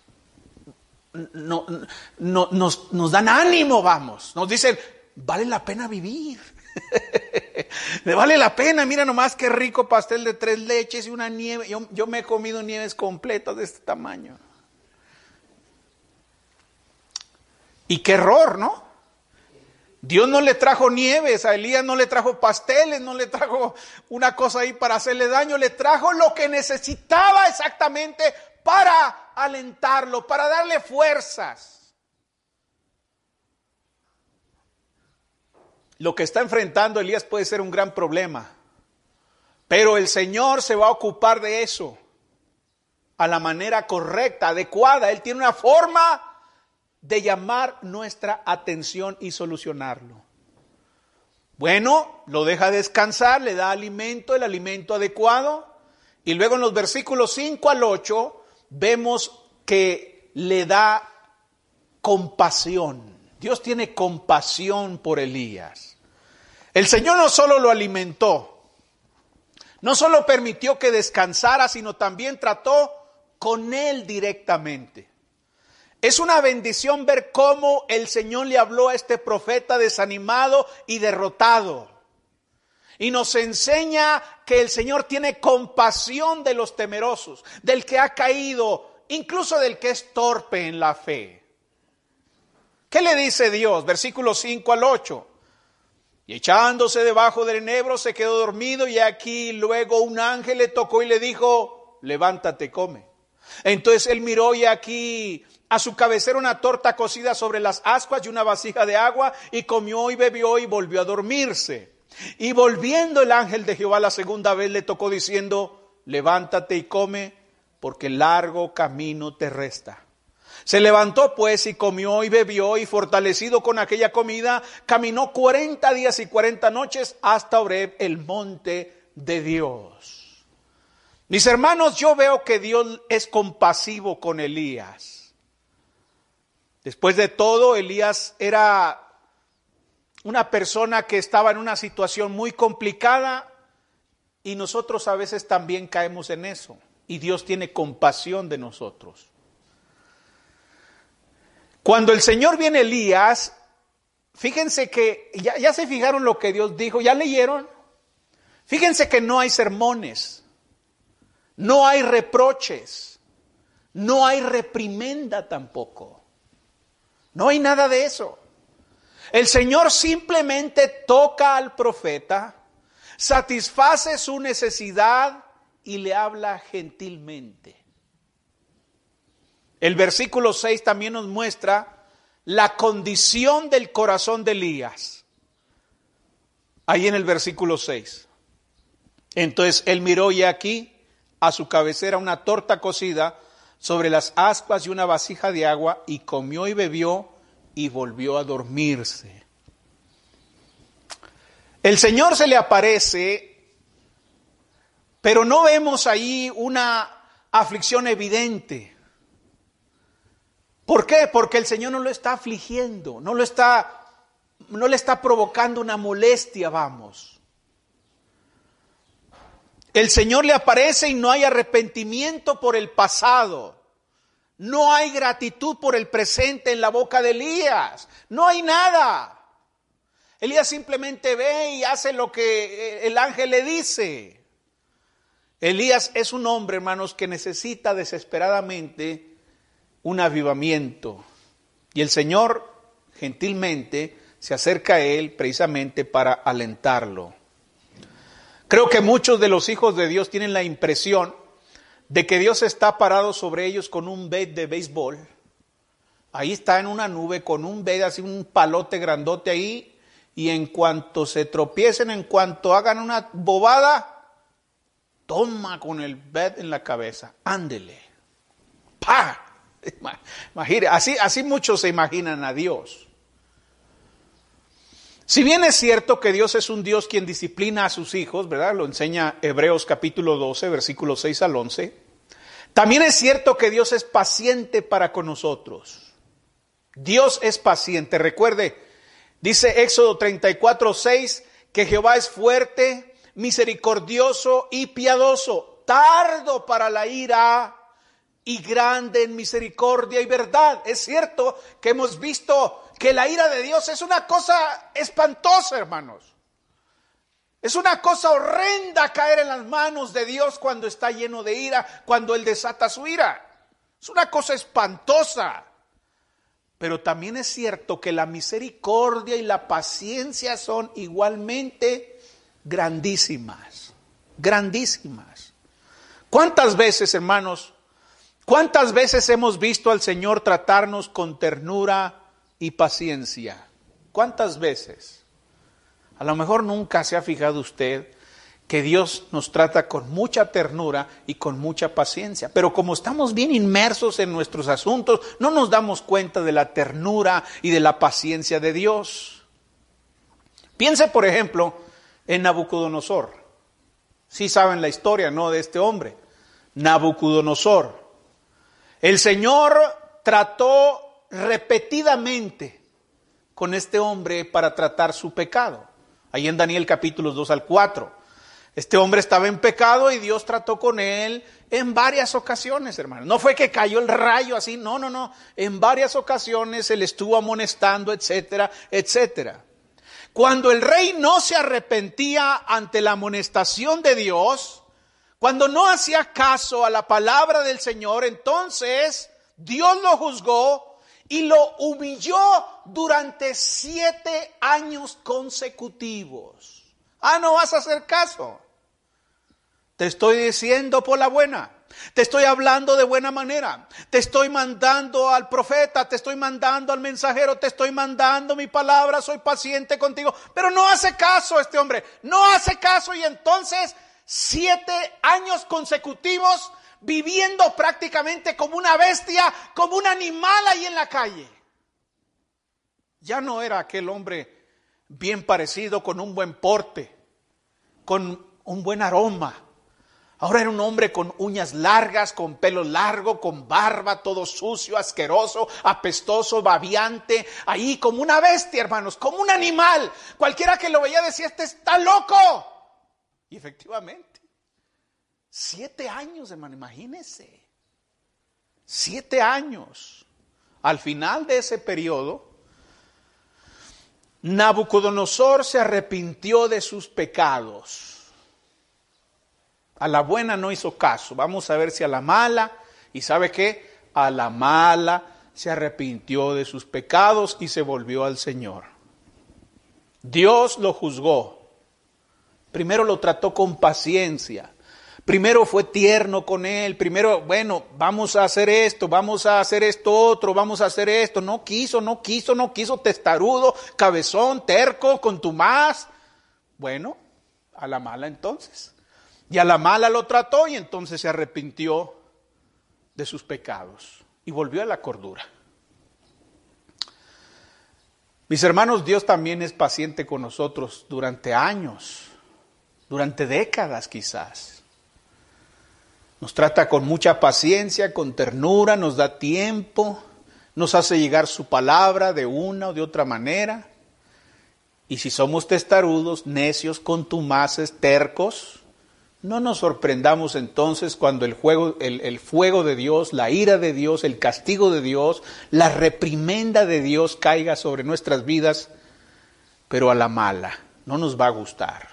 no, nos dan ánimo, vamos. Nos dicen, vale la pena vivir. Vale la pena, mira nomás qué rico pastel de 3 leches y una nieve. Yo me he comido nieves completas de este tamaño. Y qué error, ¿no? Dios no le trajo nieves, a Elías no le trajo pasteles, no le trajo una cosa ahí para hacerle daño, le trajo lo que necesitaba exactamente para alentarlo, para darle fuerzas. Lo que está enfrentando Elías puede ser un gran problema, pero el Señor se va a ocupar de eso a la manera correcta, adecuada. Él tiene una forma de llamar nuestra atención y solucionarlo. Bueno, lo deja descansar, le da alimento, el alimento adecuado, y luego en los versículos 5 al 8 vemos que le da compasión. Dios tiene compasión por Elías. El Señor no solo lo alimentó, no solo permitió que descansara, sino también trató con él directamente. Es una bendición ver cómo el Señor le habló a este profeta desanimado y derrotado. Y nos enseña que el Señor tiene compasión de los temerosos, del que ha caído, incluso del que es torpe en la fe. ¿Qué le dice Dios? Versículos 5 al 8. Y echándose debajo del enebro se quedó dormido, y aquí luego un ángel le tocó y le dijo: levántate, come. Entonces él miró, y aquí a su cabecera una torta cocida sobre las ascuas y una vasija de agua, y comió y bebió y volvió a dormirse. Y volviendo el ángel de Jehová la segunda vez le tocó diciendo: levántate y come, porque largo camino te resta. Se levantó pues y comió y bebió, y fortalecido con aquella comida, caminó 40 días y 40 noches hasta Horeb, el monte de Dios. Mis hermanos, yo veo que Dios es compasivo con Elías. Después de todo, Elías era una persona que estaba en una situación muy complicada, y nosotros a veces también caemos en eso, y Dios tiene compasión de nosotros. Cuando el Señor viene a Elías, fíjense que, ya se fijaron lo que Dios dijo, ¿ya leyeron? Fíjense que no hay sermones, no hay reproches, no hay reprimenda tampoco, no hay nada de eso. El Señor simplemente toca al profeta, satisface su necesidad y le habla gentilmente. El versículo 6 también nos muestra la condición del corazón de Elías. Ahí en el versículo 6. Entonces él miró, y aquí a su cabecera una torta cocida sobre las ascuas y una vasija de agua, y comió y bebió y volvió a dormirse. El Señor se le aparece, pero no vemos ahí una aflicción evidente. ¿Por qué? Porque el Señor no lo está afligiendo, no le está provocando una molestia, vamos. El Señor le aparece y no hay arrepentimiento por el pasado. No hay gratitud por el presente en la boca de Elías. No hay nada. Elías simplemente ve y hace lo que el ángel le dice. Elías es un hombre, hermanos, que necesita desesperadamente un avivamiento. Y el Señor gentilmente se acerca a él precisamente para alentarlo. Creo que muchos de los hijos de Dios tienen la impresión de que Dios está parado sobre ellos con un bat de béisbol. Ahí está en una nube con un bat, así un palote grandote ahí, y en cuanto se tropiecen, en cuanto hagan una bobada, toma con el bat en la cabeza, ándele, ¡pah! Imagine, así muchos se imaginan a Dios. Si bien es cierto que Dios es un Dios quien disciplina a sus hijos, ¿verdad? Lo enseña Hebreos capítulo 12, versículos 6 al 11. También es cierto que Dios es paciente para con nosotros. Dios es paciente. Recuerde, dice Éxodo 34, 6, que Jehová es fuerte, misericordioso y piadoso, tardo para la ira y grande en misericordia y verdad. Es cierto que hemos visto que la ira de Dios es una cosa espantosa, hermanos. Es una cosa horrenda caer en las manos de Dios cuando está lleno de ira, cuando Él desata su ira. Es una cosa espantosa. Pero también es cierto que la misericordia y la paciencia son igualmente grandísimas. Grandísimas. ¿Cuántas veces, hermanos, cuántas veces hemos visto al Señor tratarnos con ternura y paciencia? ¿Cuántas veces? A lo mejor nunca se ha fijado usted que Dios nos trata con mucha ternura y con mucha paciencia. Pero como estamos bien inmersos en nuestros asuntos, no nos damos cuenta de la ternura y de la paciencia de Dios. Piense, por ejemplo, en Nabucodonosor. Sí saben la historia, ¿no?, de este hombre. Nabucodonosor. El Señor trató repetidamente con este hombre para tratar su pecado. Ahí en Daniel capítulos 2 al 4. Este hombre estaba en pecado y Dios trató con él en varias ocasiones, hermano. No fue que cayó el rayo así, no. En varias ocasiones él estuvo amonestando, etcétera, etcétera. Cuando el rey no se arrepentía ante la amonestación de Dios, cuando no hacía caso a la palabra del Señor, entonces Dios lo juzgó y lo humilló durante 7 años consecutivos. No vas a hacer caso. Te estoy diciendo por la buena. Te estoy hablando de buena manera. Te estoy mandando al profeta, te estoy mandando al mensajero, te estoy mandando mi palabra, soy paciente contigo. Pero no hace caso este hombre, no hace caso, y entonces 7 años consecutivos viviendo prácticamente como una bestia, como un animal ahí en la calle. Ya no era aquel hombre bien parecido, con un buen porte, con un buen aroma. Ahora era un hombre con uñas largas, con pelo largo, con barba, todo sucio, asqueroso, apestoso, babiante, ahí como una bestia, hermanos, como un animal. Cualquiera que lo veía decía, este está loco. Y efectivamente, 7 años, hermano, imagínense. 7 años. Al final de ese periodo, Nabucodonosor se arrepintió de sus pecados. A la buena no hizo caso. Vamos a ver si a la mala. ¿Y sabe qué? A la mala se arrepintió de sus pecados y se volvió al Señor. Dios lo juzgó. Primero lo trató con paciencia. Primero fue tierno con él. Primero, bueno, vamos a hacer esto, vamos a hacer esto otro, vamos a hacer esto. No quiso, testarudo, cabezón, terco, contumaz. Bueno, a la mala entonces. Y a la mala lo trató y entonces se arrepintió de sus pecados y volvió a la cordura. Mis hermanos, Dios también es paciente con nosotros durante años, durante décadas quizás. Nos trata con mucha paciencia, con ternura, nos da tiempo, nos hace llegar su palabra de una o de otra manera. Y si somos testarudos, necios, contumaces, tercos, no nos sorprendamos entonces cuando el fuego de Dios, la ira de Dios, el castigo de Dios, la reprimenda de Dios caiga sobre nuestras vidas, pero a la mala, no nos va a gustar.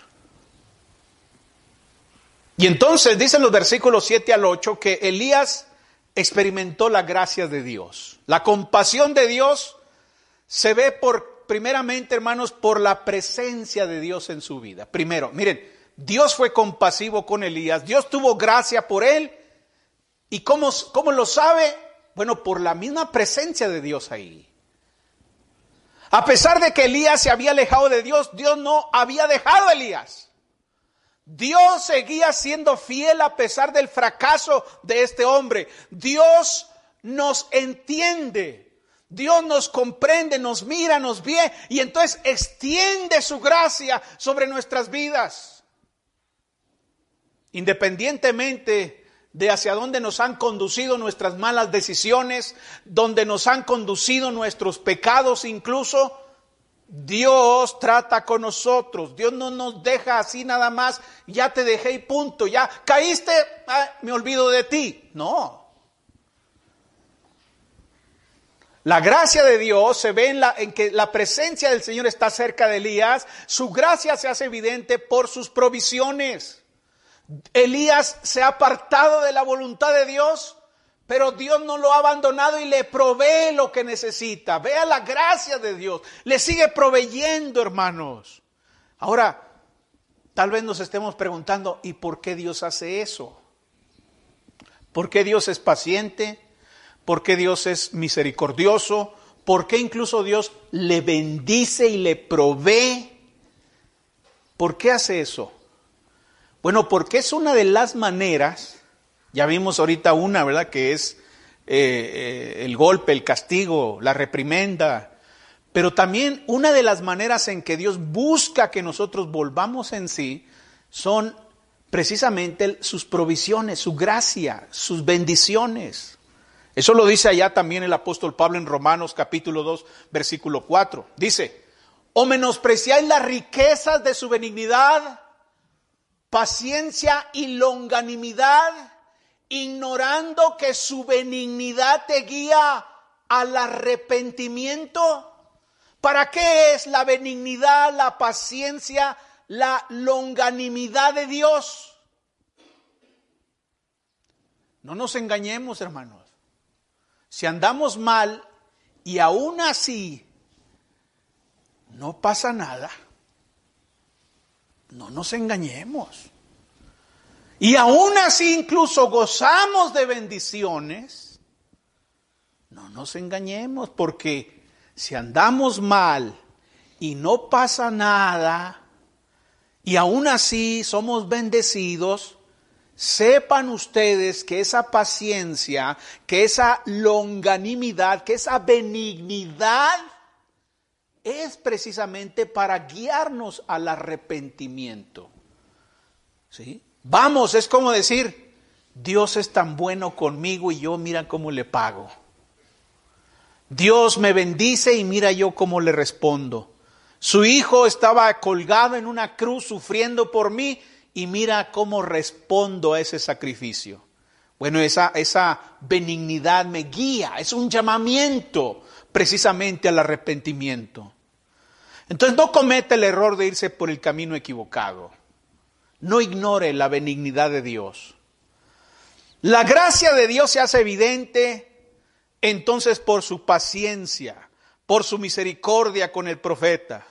Y entonces dicen los versículos 7 al 8 que Elías experimentó la gracia de Dios. La compasión de Dios se ve primeramente, hermanos, por la presencia de Dios en su vida. Primero, miren, Dios fue compasivo con Elías, Dios tuvo gracia por él. ¿Y cómo lo sabe? Bueno, por la misma presencia de Dios ahí. A pesar de que Elías se había alejado de Dios, Dios no había dejado a Elías. Dios seguía siendo fiel a pesar del fracaso de este hombre. Dios nos entiende, Dios nos comprende, nos mira, nos ve y entonces extiende su gracia sobre nuestras vidas. Independientemente de hacia dónde nos han conducido nuestras malas decisiones, donde nos han conducido nuestros pecados incluso, Dios trata con nosotros. Dios no nos deja así nada más, ya te dejé y punto, ya caíste, me olvido de ti. No. La gracia de Dios se ve en que la presencia del Señor está cerca de Elías. Su gracia se hace evidente por sus provisiones. Elías se ha apartado de la voluntad de Dios, pero Dios no lo ha abandonado y le provee lo que necesita. Vea la gracia de Dios, le sigue proveyendo, hermanos. Ahora, tal vez nos estemos preguntando, ¿y por qué Dios hace eso? ¿Por qué Dios es paciente? ¿Por qué Dios es misericordioso? ¿Por qué incluso Dios le bendice y le provee? ¿Por qué hace eso? Bueno, porque es una de las maneras, ya vimos ahorita una, ¿verdad? Que es el golpe, el castigo, la reprimenda. Pero también una de las maneras en que Dios busca que nosotros volvamos en sí son precisamente sus provisiones, su gracia, sus bendiciones. Eso lo dice allá también el apóstol Pablo en Romanos capítulo 2, versículo 4. Dice, ¿o menospreciáis las riquezas de su benignidad, paciencia y longanimidad, ignorando que su benignidad te guía al arrepentimiento? ¿Para qué es la benignidad, la paciencia, la longanimidad de Dios? No nos engañemos, hermanos. Si andamos mal y aún así no pasa nada, no nos engañemos. Y aún así incluso gozamos de bendiciones, no nos engañemos, porque si andamos mal y no pasa nada y aún así somos bendecidos, sepan ustedes que esa paciencia, que esa longanimidad, que esa benignidad es precisamente para guiarnos al arrepentimiento. ¿Sí? Vamos, es como decir, Dios es tan bueno conmigo y yo mira cómo le pago. Dios me bendice y mira yo cómo le respondo. Su hijo estaba colgado en una cruz sufriendo por mí y mira cómo respondo a ese sacrificio. Bueno, esa benignidad me guía, es un llamamiento precisamente al arrepentimiento. Entonces no cometa el error de irse por el camino equivocado. No ignore la benignidad de Dios. La gracia de Dios se hace evidente entonces por su paciencia, por su misericordia con el profeta.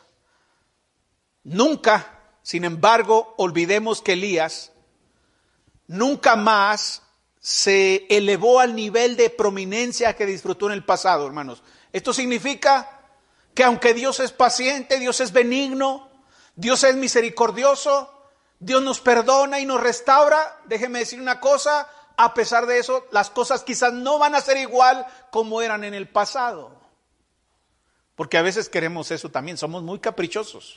Nunca, sin embargo, olvidemos que Elías nunca más se elevó al nivel de prominencia que disfrutó en el pasado, hermanos. Esto significa que aunque Dios es paciente, Dios es benigno, Dios es misericordioso, Dios nos perdona y nos restaura, déjeme decir una cosa, a pesar de eso, las cosas quizás no van a ser igual como eran en el pasado. Porque a veces queremos eso también, somos muy caprichosos.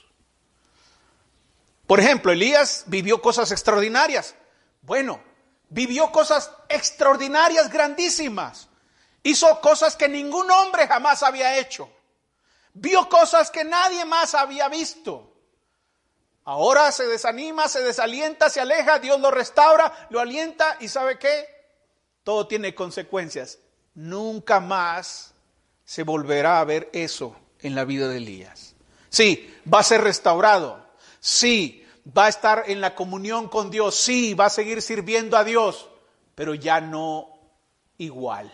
Por ejemplo, Elías vivió cosas extraordinarias. Bueno, vivió cosas extraordinarias, grandísimas. Hizo cosas que ningún hombre jamás había hecho. Vio cosas que nadie más había visto. Ahora se desanima, se desalienta, se aleja, Dios lo restaura, lo alienta y ¿sabe qué? Todo tiene consecuencias. Nunca más se volverá a ver eso en la vida de Elías. Sí, va a ser restaurado. Sí, va a estar en la comunión con Dios. Sí, va a seguir sirviendo a Dios, pero ya no igual.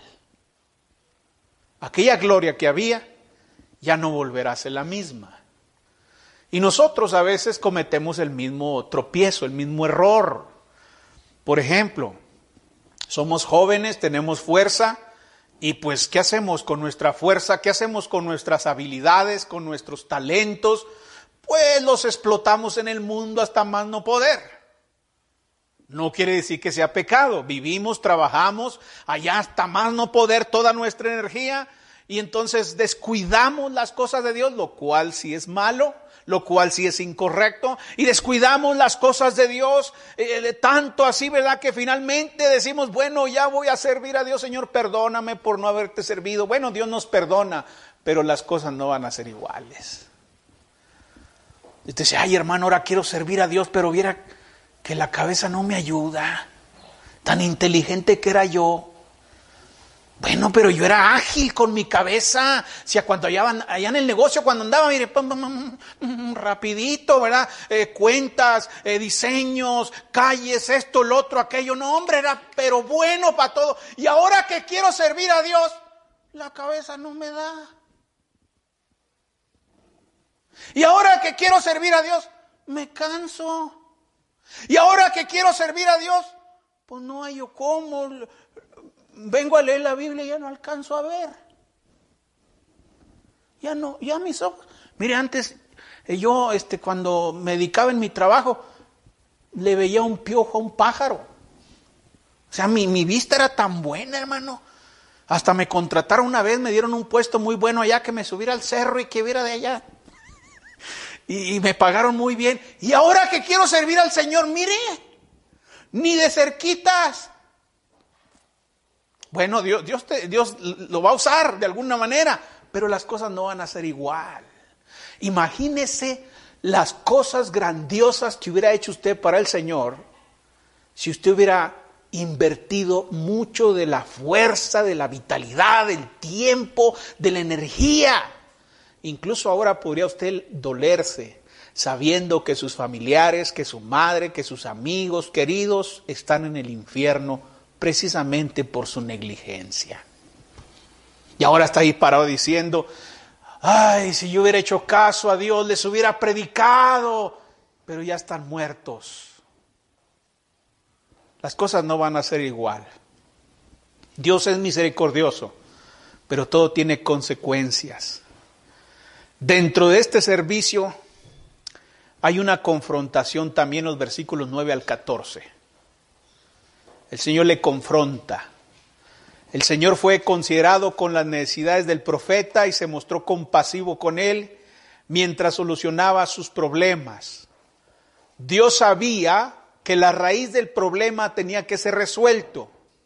Aquella gloria que había ya no volverá a ser la misma. Y nosotros a veces cometemos el mismo tropiezo, el mismo error. Por ejemplo, somos jóvenes, tenemos fuerza, y pues ¿qué hacemos con nuestra fuerza? ¿Qué hacemos con nuestras habilidades, con nuestros talentos? Pues los explotamos en el mundo hasta más no poder. No quiere decir que sea pecado. Vivimos, trabajamos, allá hasta más no poder toda nuestra energía, y entonces descuidamos las cosas de Dios, lo cual sí es malo, lo cual sí es incorrecto, y descuidamos las cosas de Dios, tanto así, ¿verdad? Que finalmente decimos, bueno, ya voy a servir a Dios, Señor, perdóname por no haberte servido. Bueno, Dios nos perdona, pero las cosas no van a ser iguales. Y usted dice, ay hermano, ahora quiero servir a Dios, pero viera que la cabeza no me ayuda, tan inteligente que era yo. Bueno, pero yo era ágil con mi cabeza. Si cuando allá en el negocio, cuando andaba, mire, rapidito, ¿verdad? Cuentas, diseños, calles, esto, lo otro, aquello. No, hombre, era pero bueno para todo. Y ahora que quiero servir a Dios, la cabeza no me da. Y ahora que quiero servir a Dios, me canso. Y ahora que quiero servir a Dios, pues no hay yo cómo. Vengo a leer la Biblia y ya no alcanzo a ver. Ya no, ya mis ojos. Mire, antes yo cuando me dedicaba en mi trabajo, le veía un piojo a un pájaro. O sea, mi vista era tan buena, hermano. Hasta me contrataron una vez, me dieron un puesto muy bueno allá, que me subiera al cerro y que viera de allá. Y me pagaron muy bien. Y ahora que quiero servir al Señor, mire, ni de cerquitas. Bueno, Dios lo va a usar de alguna manera, pero las cosas no van a ser igual. Imagínese las cosas grandiosas que hubiera hecho usted para el Señor si usted hubiera invertido mucho de la fuerza, de la vitalidad, del tiempo, de la energía. Incluso ahora podría usted dolerse sabiendo que sus familiares, que su madre, que sus amigos queridos están en el infierno precisamente por su negligencia. Y ahora está ahí parado diciendo, ay, si yo hubiera hecho caso a Dios, les hubiera predicado, pero ya están muertos. Las cosas no van a ser igual. Dios es misericordioso, pero todo tiene consecuencias. Dentro de este servicio hay una confrontación también en los versículos 9 al 14. El Señor le confronta. El Señor fue considerado con las necesidades del profeta y se mostró compasivo con él mientras solucionaba sus problemas. Dios sabía que la raíz del problema tenía que ser resuelto,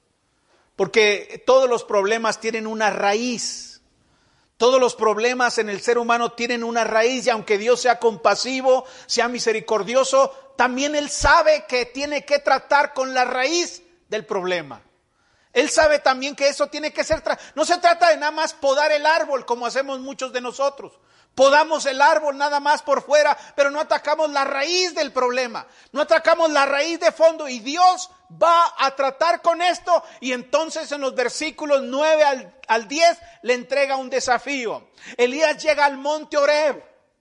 porque todos los problemas tienen una raíz. Todos los problemas en el ser humano tienen una raíz y aunque Dios sea compasivo, sea misericordioso, también Él sabe que tiene que tratar con la raíz del problema. Él sabe también que eso tiene que ser... No se trata de nada más podar el árbol como hacemos muchos de nosotros. Podamos el árbol nada más por fuera, pero no atacamos la raíz del problema. No atacamos la raíz de fondo y Dios va a tratar con esto. Y entonces en los versículos 9 al 10 le entrega un desafío. Elías llega al monte Horeb.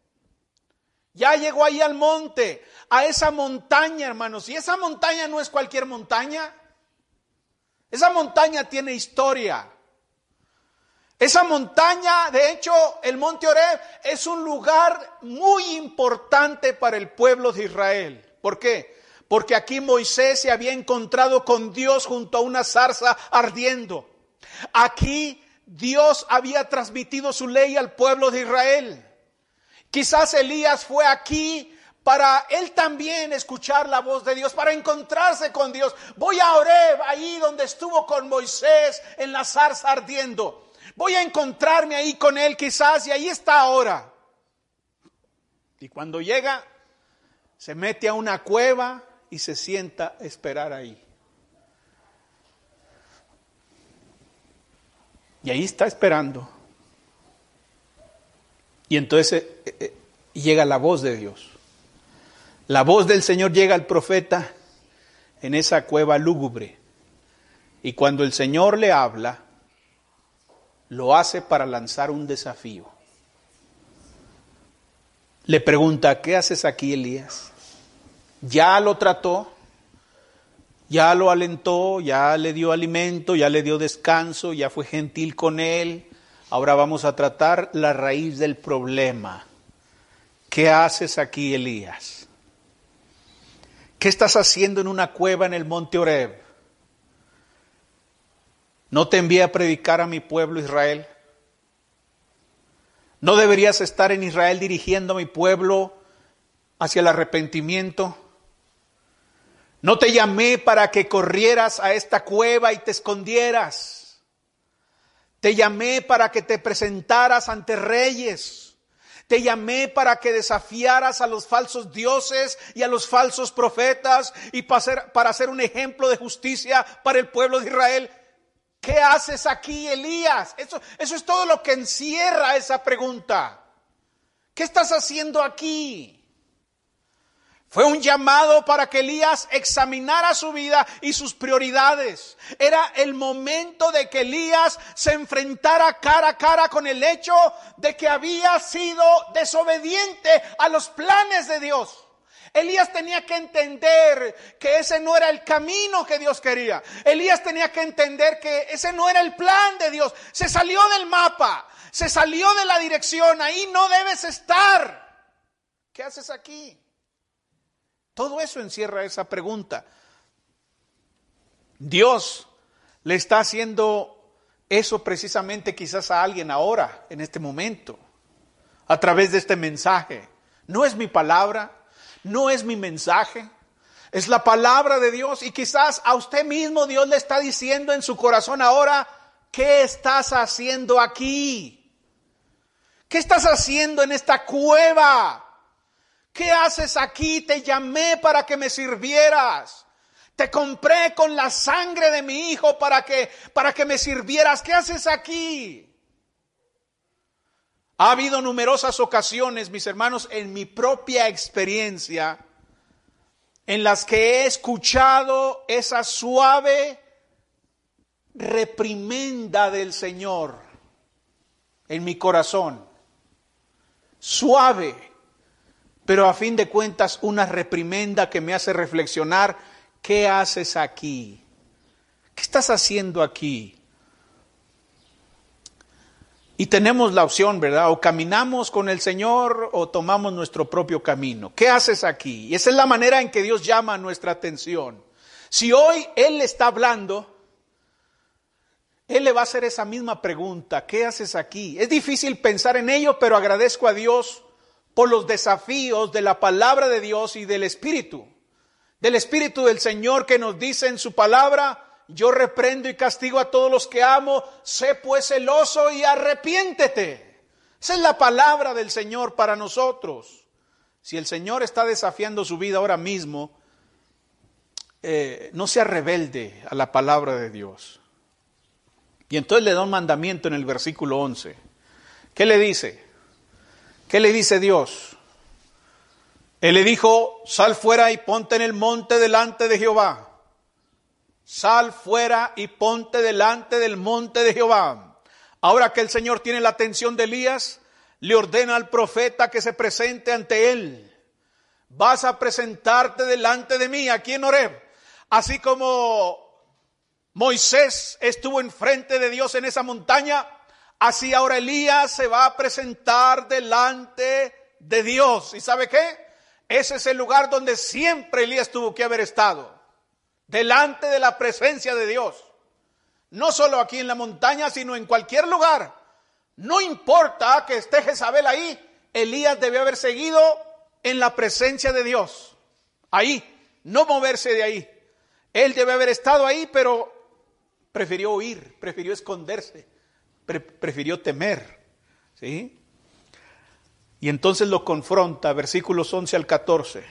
Ya llegó ahí al monte, a esa montaña, hermanos. Y esa montaña no es cualquier montaña. Esa montaña tiene historia. Esa montaña, de hecho, el monte Horeb es un lugar muy importante para el pueblo de Israel. ¿Por qué? Porque aquí Moisés se había encontrado con Dios junto a una zarza ardiendo. Aquí Dios había transmitido su ley al pueblo de Israel. Quizás Elías fue aquí para él también escuchar la voz de Dios, para encontrarse con Dios. Voy a Horeb, ahí donde estuvo con Moisés en la zarza ardiendo. Voy a encontrarme ahí con él quizás y ahí está ahora. Y cuando llega, se mete a una cueva y se sienta a esperar ahí. Y ahí está esperando. Y entonces llega la voz de Dios. La voz del Señor llega al profeta en esa cueva lúgubre. Y cuando el Señor le habla, lo hace para lanzar un desafío. Le pregunta, ¿qué haces aquí, Elías? Ya lo trató, ya lo alentó, ya le dio alimento, ya le dio descanso, ya fue gentil con él. Ahora vamos a tratar la raíz del problema. ¿Qué haces aquí, Elías? ¿Qué estás haciendo en una cueva en el monte Horeb? ¿No te envié a predicar a mi pueblo Israel? ¿No deberías estar en Israel dirigiendo a mi pueblo hacia el arrepentimiento? ¿No te llamé para que corrieras a esta cueva y te escondieras? Te llamé para que te presentaras ante reyes. Te llamé para que desafiaras a los falsos dioses y a los falsos profetas y para hacer un ejemplo de justicia para el pueblo de Israel. ¿Qué haces aquí, Elías? Eso es todo lo que encierra esa pregunta. ¿Qué estás haciendo aquí? Fue un llamado para que Elías examinara su vida y sus prioridades. Era el momento de que Elías se enfrentara cara a cara con el hecho de que había sido desobediente a los planes de Dios. Elías tenía que entender que ese no era el camino que Dios quería. Elías tenía que entender que ese no era el plan de Dios. Se salió del mapa, se salió de la dirección. Ahí no debes estar. ¿Qué haces aquí? Todo eso encierra esa pregunta. Dios le está haciendo eso precisamente quizás a alguien ahora, en este momento, a través de este mensaje. No es mi palabra, no es mi mensaje. Es la palabra de Dios, y quizás a usted mismo Dios le está diciendo en su corazón ahora: ¿qué estás haciendo aquí? ¿Qué estás haciendo en esta cueva? ¿Qué haces aquí? Te llamé para que me sirvieras. Te compré con la sangre de mi hijo para que me sirvieras. ¿Qué haces aquí? Ha habido numerosas ocasiones, mis hermanos, en mi propia experiencia, en las que he escuchado esa suave reprimenda del Señor en mi corazón. Suave, pero a fin de cuentas una reprimenda que me hace reflexionar: ¿qué haces aquí? ¿Qué estás haciendo aquí? Y tenemos la opción, ¿verdad? O caminamos con el Señor o tomamos nuestro propio camino. ¿Qué haces aquí? Y esa es la manera en que Dios llama nuestra atención. Si hoy Él le está hablando, Él le va a hacer esa misma pregunta: ¿qué haces aquí? Es difícil pensar en ello, pero agradezco a Dios por los desafíos de la palabra de Dios y del Espíritu del Señor, que nos dice en su palabra: yo reprendo y castigo a todos los que amo, sé pues celoso y arrepiéntete. Esa es la palabra del Señor para nosotros. Si el Señor está desafiando su vida ahora mismo, no sea rebelde a la palabra de Dios. Y entonces le da un mandamiento en el versículo 11. ¿Qué le dice? ¿Qué le dice Dios? Él le dijo: sal fuera y ponte en el monte delante de Jehová. Sal fuera y ponte delante del monte de Jehová. Ahora que el Señor tiene la atención de Elías, le ordena al profeta que se presente ante él. Vas a presentarte delante de mí aquí en Horeb. Así como Moisés estuvo enfrente de Dios en esa montaña, así ahora Elías se va a presentar delante de Dios. ¿Y sabe qué? Ese es el lugar donde siempre Elías tuvo que haber estado, delante de la presencia de Dios. No solo aquí en la montaña, sino en cualquier lugar. No importa que esté Jezabel ahí, Elías debe haber seguido en la presencia de Dios. Ahí, no moverse de ahí. Él debe haber estado ahí, pero prefirió huir, prefirió esconderse, prefirió temer. ¿Sí? Y entonces lo confronta, versículos 11 al 14.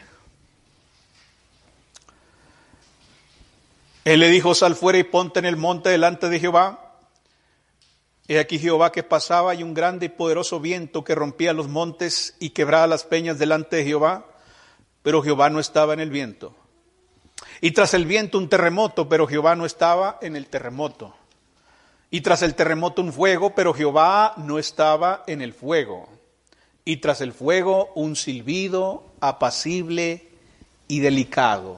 Él le dijo: sal fuera y ponte en el monte delante de Jehová. He aquí Jehová que pasaba, y un grande y poderoso viento que rompía los montes y quebraba las peñas delante de Jehová, pero Jehová no estaba en el viento. Y tras el viento un terremoto, pero Jehová no estaba en el terremoto. Y tras el terremoto un fuego, pero Jehová no estaba en el fuego. Y tras el fuego un silbido apacible y delicado.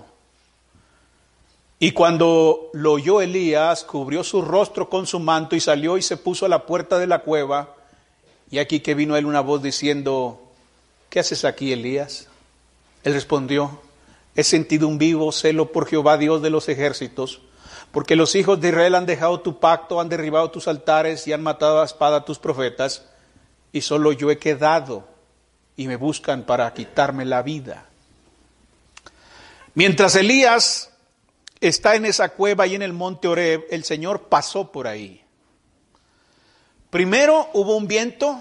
Y cuando lo oyó Elías, cubrió su rostro con su manto y salió y se puso a la puerta de la cueva. Y aquí que vino a él una voz diciendo: ¿qué haces aquí, Elías? Él respondió: he sentido un vivo celo por Jehová, Dios de los ejércitos, porque los hijos de Israel han dejado tu pacto, han derribado tus altares y han matado a espada a tus profetas, y solo yo he quedado y me buscan para quitarme la vida. Mientras Elías está en esa cueva y en el monte Horeb, el Señor pasó por ahí. Primero hubo un viento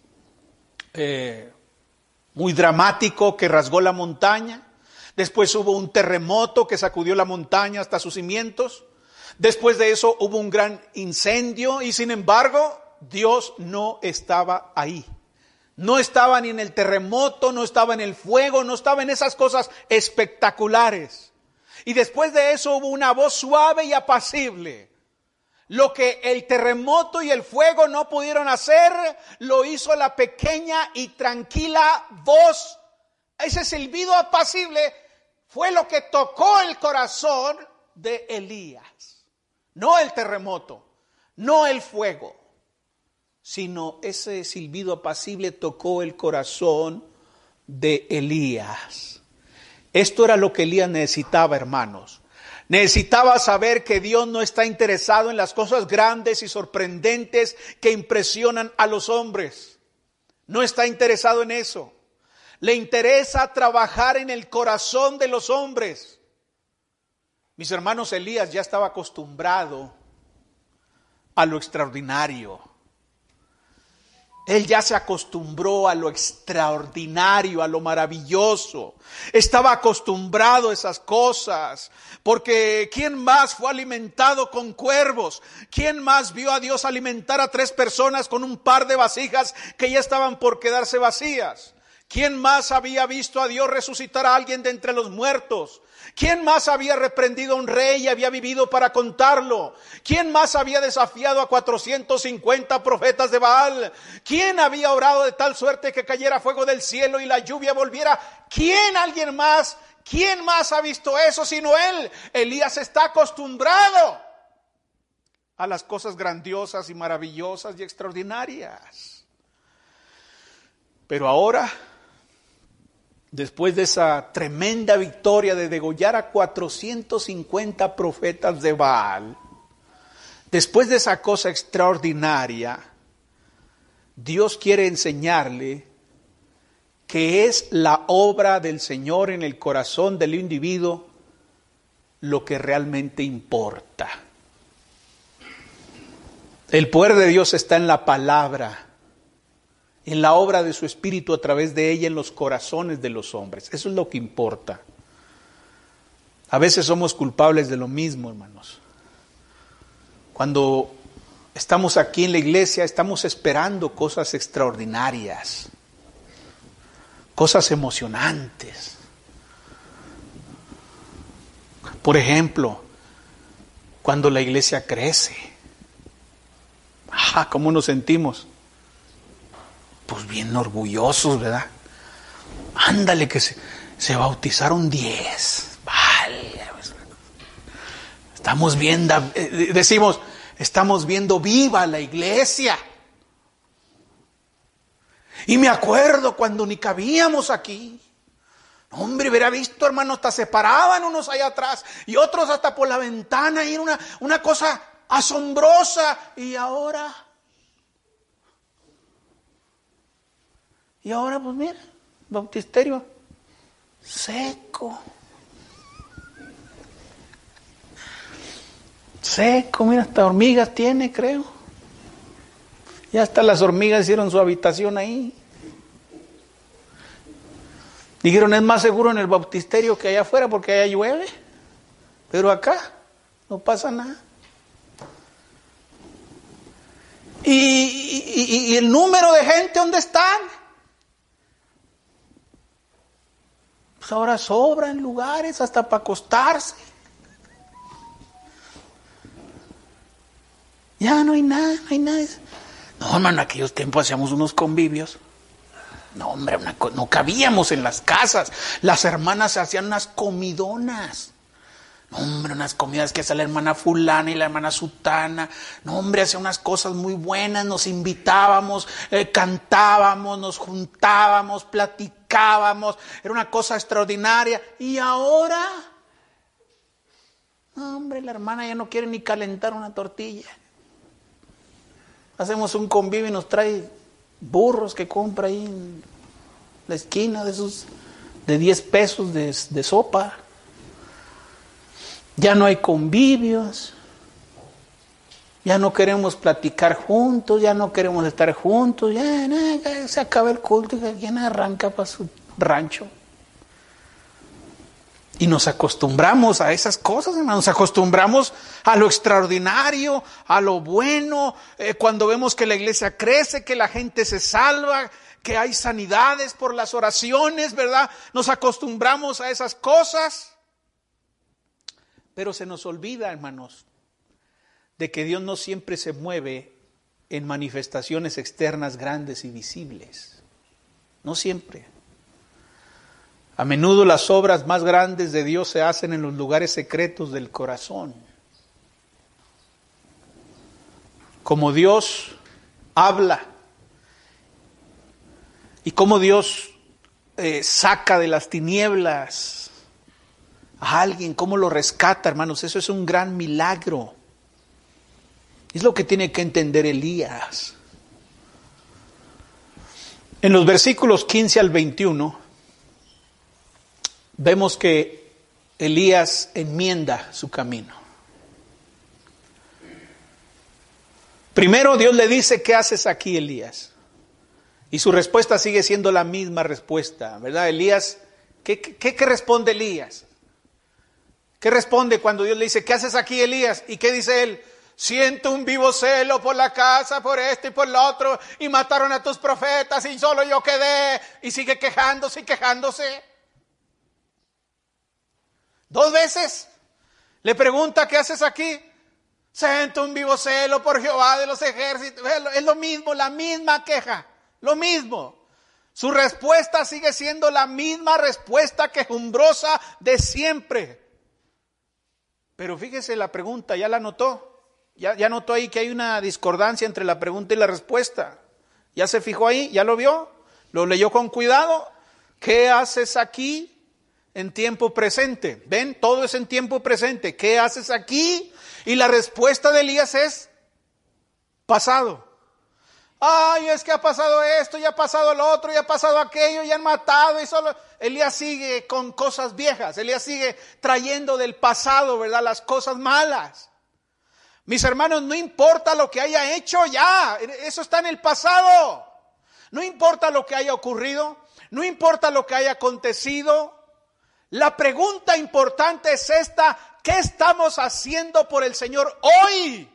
muy dramático que rasgó la montaña. Después hubo un terremoto que sacudió la montaña hasta sus cimientos. Después de eso hubo un gran incendio y sin embargo Dios no estaba ahí. No estaba ni en el terremoto, no estaba en el fuego, no estaba en esas cosas espectaculares. Y después de eso hubo una voz suave y apacible. Lo que el terremoto y el fuego no pudieron hacer, lo hizo la pequeña y tranquila voz. Ese silbido apacible fue lo que tocó el corazón de Elías. No el terremoto, no el fuego, sino ese silbido apacible tocó el corazón de Elías. Esto era lo que Elías necesitaba, hermanos. Necesitaba saber que Dios no está interesado en las cosas grandes y sorprendentes que impresionan a los hombres. No está interesado en eso. Le interesa trabajar en el corazón de los hombres. Mis hermanos, Elías ya estaba acostumbrado a lo extraordinario. Él ya se acostumbró a lo extraordinario, a lo maravilloso. Estaba acostumbrado a esas cosas. Porque ¿quién más fue alimentado con cuervos? ¿Quién más vio a Dios alimentar a 3 personas con un par de vasijas que ya estaban por quedarse vacías? ¿Quién más había visto a Dios resucitar a alguien de entre los muertos? ¿Quién más había reprendido a un rey y había vivido para contarlo? ¿Quién más había desafiado a 450 profetas de Baal? ¿Quién había orado de tal suerte que cayera fuego del cielo y la lluvia volviera? ¿Quién, alguien más? ¿Quién más ha visto eso sino él? Elías está acostumbrado a las cosas grandiosas y maravillosas y extraordinarias. Pero ahora, después de esa tremenda victoria de degollar a 450 profetas de Baal, después de esa cosa extraordinaria, Dios quiere enseñarle que es la obra del Señor en el corazón del individuo lo que realmente importa. El poder de Dios está en la palabra, en la obra de su Espíritu a través de ella en los corazones de los hombres. Eso es lo que importa. A veces somos culpables de lo mismo, hermanos. Cuando estamos aquí en la iglesia, estamos esperando cosas extraordinarias, cosas emocionantes. Por ejemplo, cuando la iglesia crece, ¿cómo nos sentimos? Pues bien orgullosos, ¿verdad? Ándale, que se bautizaron 10. Vale. Estamos viendo, decimos, estamos viendo viva la iglesia. Y me acuerdo cuando ni cabíamos aquí. Hombre, hubiera visto, hermano, hasta se paraban unos allá atrás y otros hasta por la ventana. Y era una cosa asombrosa. Y ahora, pues mira, bautisterio seco. Seco, mira, hasta hormigas tiene, creo. Ya hasta las hormigas hicieron su habitación ahí. Dijeron, es más seguro en el bautisterio que allá afuera porque allá llueve. Pero acá no pasa nada. ¿Y el número de gente dónde están? Pues ahora sobran lugares hasta para acostarse. Ya no hay nada, no hay nada. No, hermano, en aquellos tiempos hacíamos unos convivios. No, hombre, no cabíamos en las casas. Las hermanas hacían unas comidonas. No, hombre, unas comidas que hacía la hermana fulana y la hermana sutana. No, hombre, hacía unas cosas muy buenas. Nos invitábamos, cantábamos, nos juntábamos, platicábamos. Era una cosa extraordinaria. Y ahora, no, hombre, la hermana ya no quiere ni calentar una tortilla. Hacemos un convivio y nos trae burros que compra ahí en la esquina de esos de 10 pesos de sopa. Ya no hay convivios. Ya no queremos platicar juntos, ya no queremos estar juntos, ya se acaba el culto y quien arranca para su rancho. Y nos acostumbramos a esas cosas, hermanos. Nos acostumbramos a lo extraordinario, a lo bueno. Cuando vemos que la iglesia crece, que la gente se salva, que hay sanidades por las oraciones, ¿verdad? Nos acostumbramos a esas cosas. Pero se nos olvida, hermanos, de que Dios no siempre se mueve en manifestaciones externas grandes y visibles. No siempre. A menudo las obras más grandes de Dios se hacen en los lugares secretos del corazón. Como Dios habla y como Dios saca de las tinieblas a alguien, cómo lo rescata, hermanos, eso es un gran milagro. Es lo que tiene que entender Elías. En los versículos 15 al 21, vemos que Elías enmienda su camino. Primero Dios le dice, ¿qué haces aquí, Elías? Y su respuesta sigue siendo la misma respuesta, ¿verdad? Elías, ¿qué responde Elías? ¿Qué responde cuando Dios le dice, ¿qué haces aquí, Elías? ¿Y qué dice él? Siento un vivo celo por la casa, por esto y por lo otro, y mataron a tus profetas y solo yo quedé. Y sigue quejándose y quejándose. 2 veces le pregunta, ¿qué haces aquí? Siento un vivo celo por Jehová de los ejércitos. Es lo mismo, la misma queja, lo mismo. Su respuesta sigue siendo la misma respuesta quejumbrosa de siempre. Pero fíjese la pregunta, ¿ya la notó? ¿Ya notó ahí que hay una discordancia entre la pregunta y la respuesta? ¿Ya se fijó ahí? ¿Ya lo vio? ¿Lo leyó con cuidado? ¿Qué haces aquí en tiempo presente? ¿Ven? Todo es en tiempo presente. ¿Qué haces aquí? Y la respuesta de Elías es pasado. Ay, es que ha pasado esto, ya ha pasado lo otro, ya ha pasado aquello, ya han matado y solo... Elías sigue con cosas viejas, Elías sigue trayendo del pasado, ¿verdad? Las cosas malas. Mis hermanos, no importa lo que haya hecho ya, eso está en el pasado. No importa lo que haya ocurrido, no importa lo que haya acontecido. La pregunta importante es esta: ¿qué estamos haciendo por el Señor hoy?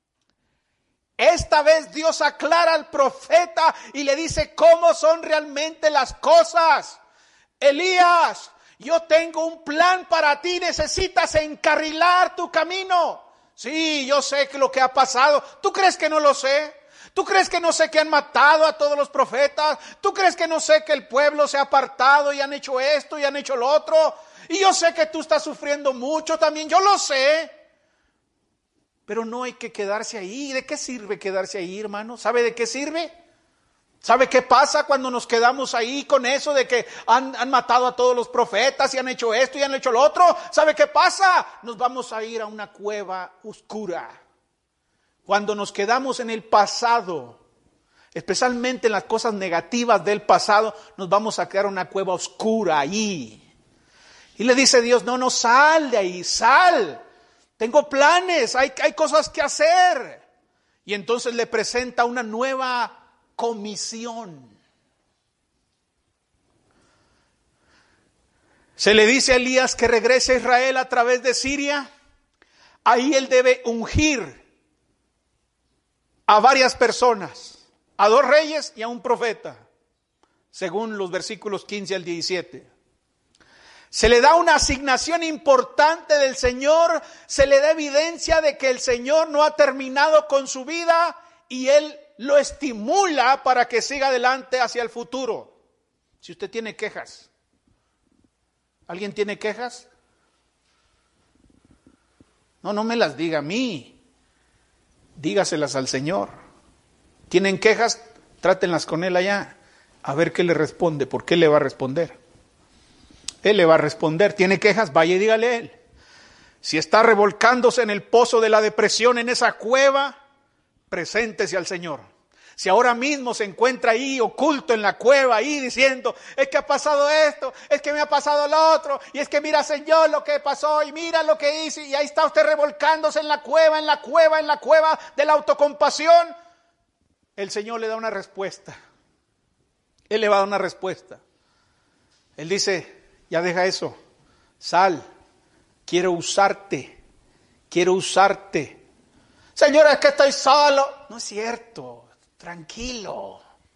Esta vez Dios aclara al profeta y le dice cómo son realmente las cosas. Elías, yo tengo un plan para ti, necesitas encarrilar tu camino. Sí, yo sé que lo que ha pasado. ¿Tú crees que no lo sé? ¿Tú crees que no sé que han matado a todos los profetas? ¿Tú crees que no sé que el pueblo se ha apartado y han hecho esto y han hecho lo otro? Y yo sé que tú estás sufriendo mucho también, yo lo sé. Pero no hay que quedarse ahí. ¿De qué sirve quedarse ahí, hermano? ¿Sabe de qué sirve? ¿Sabe qué pasa cuando nos quedamos ahí con eso de que han matado a todos los profetas y han hecho esto y han hecho lo otro? ¿Sabe qué pasa? Nos vamos a ir a una cueva oscura. Cuando nos quedamos en el pasado, especialmente en las cosas negativas del pasado, nos vamos a quedar en una cueva oscura ahí. Y le dice Dios, no, sal de ahí, sal. Tengo planes, hay cosas que hacer. Y entonces le presenta una nueva comisión. Se le dice a Elías que regrese a Israel a través de Siria. Ahí él debe ungir a varias personas, a 2 reyes y a un profeta, según los versículos 15 al 17. Se le da una asignación importante del Señor, se le da evidencia de que el Señor no ha terminado con su vida y Él lo estimula para que siga adelante hacia el futuro. Si usted tiene quejas, ¿alguien tiene quejas? No me las diga a mí, dígaselas al Señor. ¿Tienen quejas? Trátenlas con Él allá, a ver qué le responde, por qué le va a responder. Él le va a responder. ¿Tiene quejas? Vaya y dígale a Él. Si está revolcándose en el pozo de la depresión, en esa cueva, preséntese al Señor. Si ahora mismo se encuentra ahí oculto en la cueva, ahí diciendo, es que ha pasado esto, es que me ha pasado lo otro, y es que mira, Señor, lo que pasó, y mira lo que hice, y ahí está usted revolcándose en la cueva de la autocompasión, el Señor le da una respuesta. Él le va a dar una respuesta. Él dice, ya deja eso, sal, quiero usarte. Señor, es que estoy solo. No es cierto, tranquilo.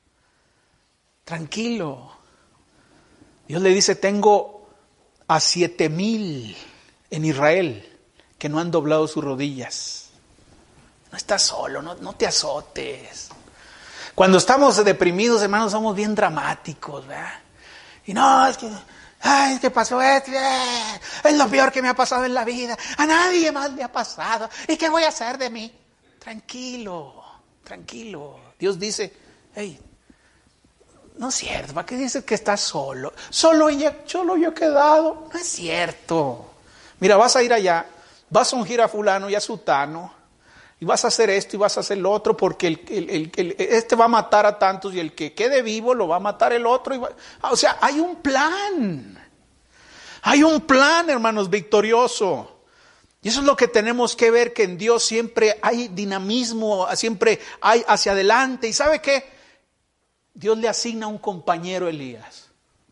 Dios le dice, tengo a 7,000 en Israel que no han doblado sus rodillas. No estás solo, no te azotes. Cuando estamos deprimidos, hermanos, somos bien dramáticos, ¿verdad? Y no, es que pasó esto, es lo peor que me ha pasado en la vida, a nadie más le ha pasado, ¿y qué voy a hacer de mí? Tranquilo. Dios dice, hey, no es cierto, ¿para qué dices que estás solo? Solo yo he quedado, no es cierto. Mira, vas a ir allá, vas a ungir a fulano y a sutano, y vas a hacer esto y vas a hacer lo otro, porque este va a matar a tantos y el que quede vivo lo va a matar el otro. O sea, hay un plan. Hay un plan, hermanos, victorioso. Y eso es lo que tenemos que ver, que en Dios siempre hay dinamismo, siempre hay hacia adelante. ¿Y sabe qué? Dios le asigna un compañero a Elías.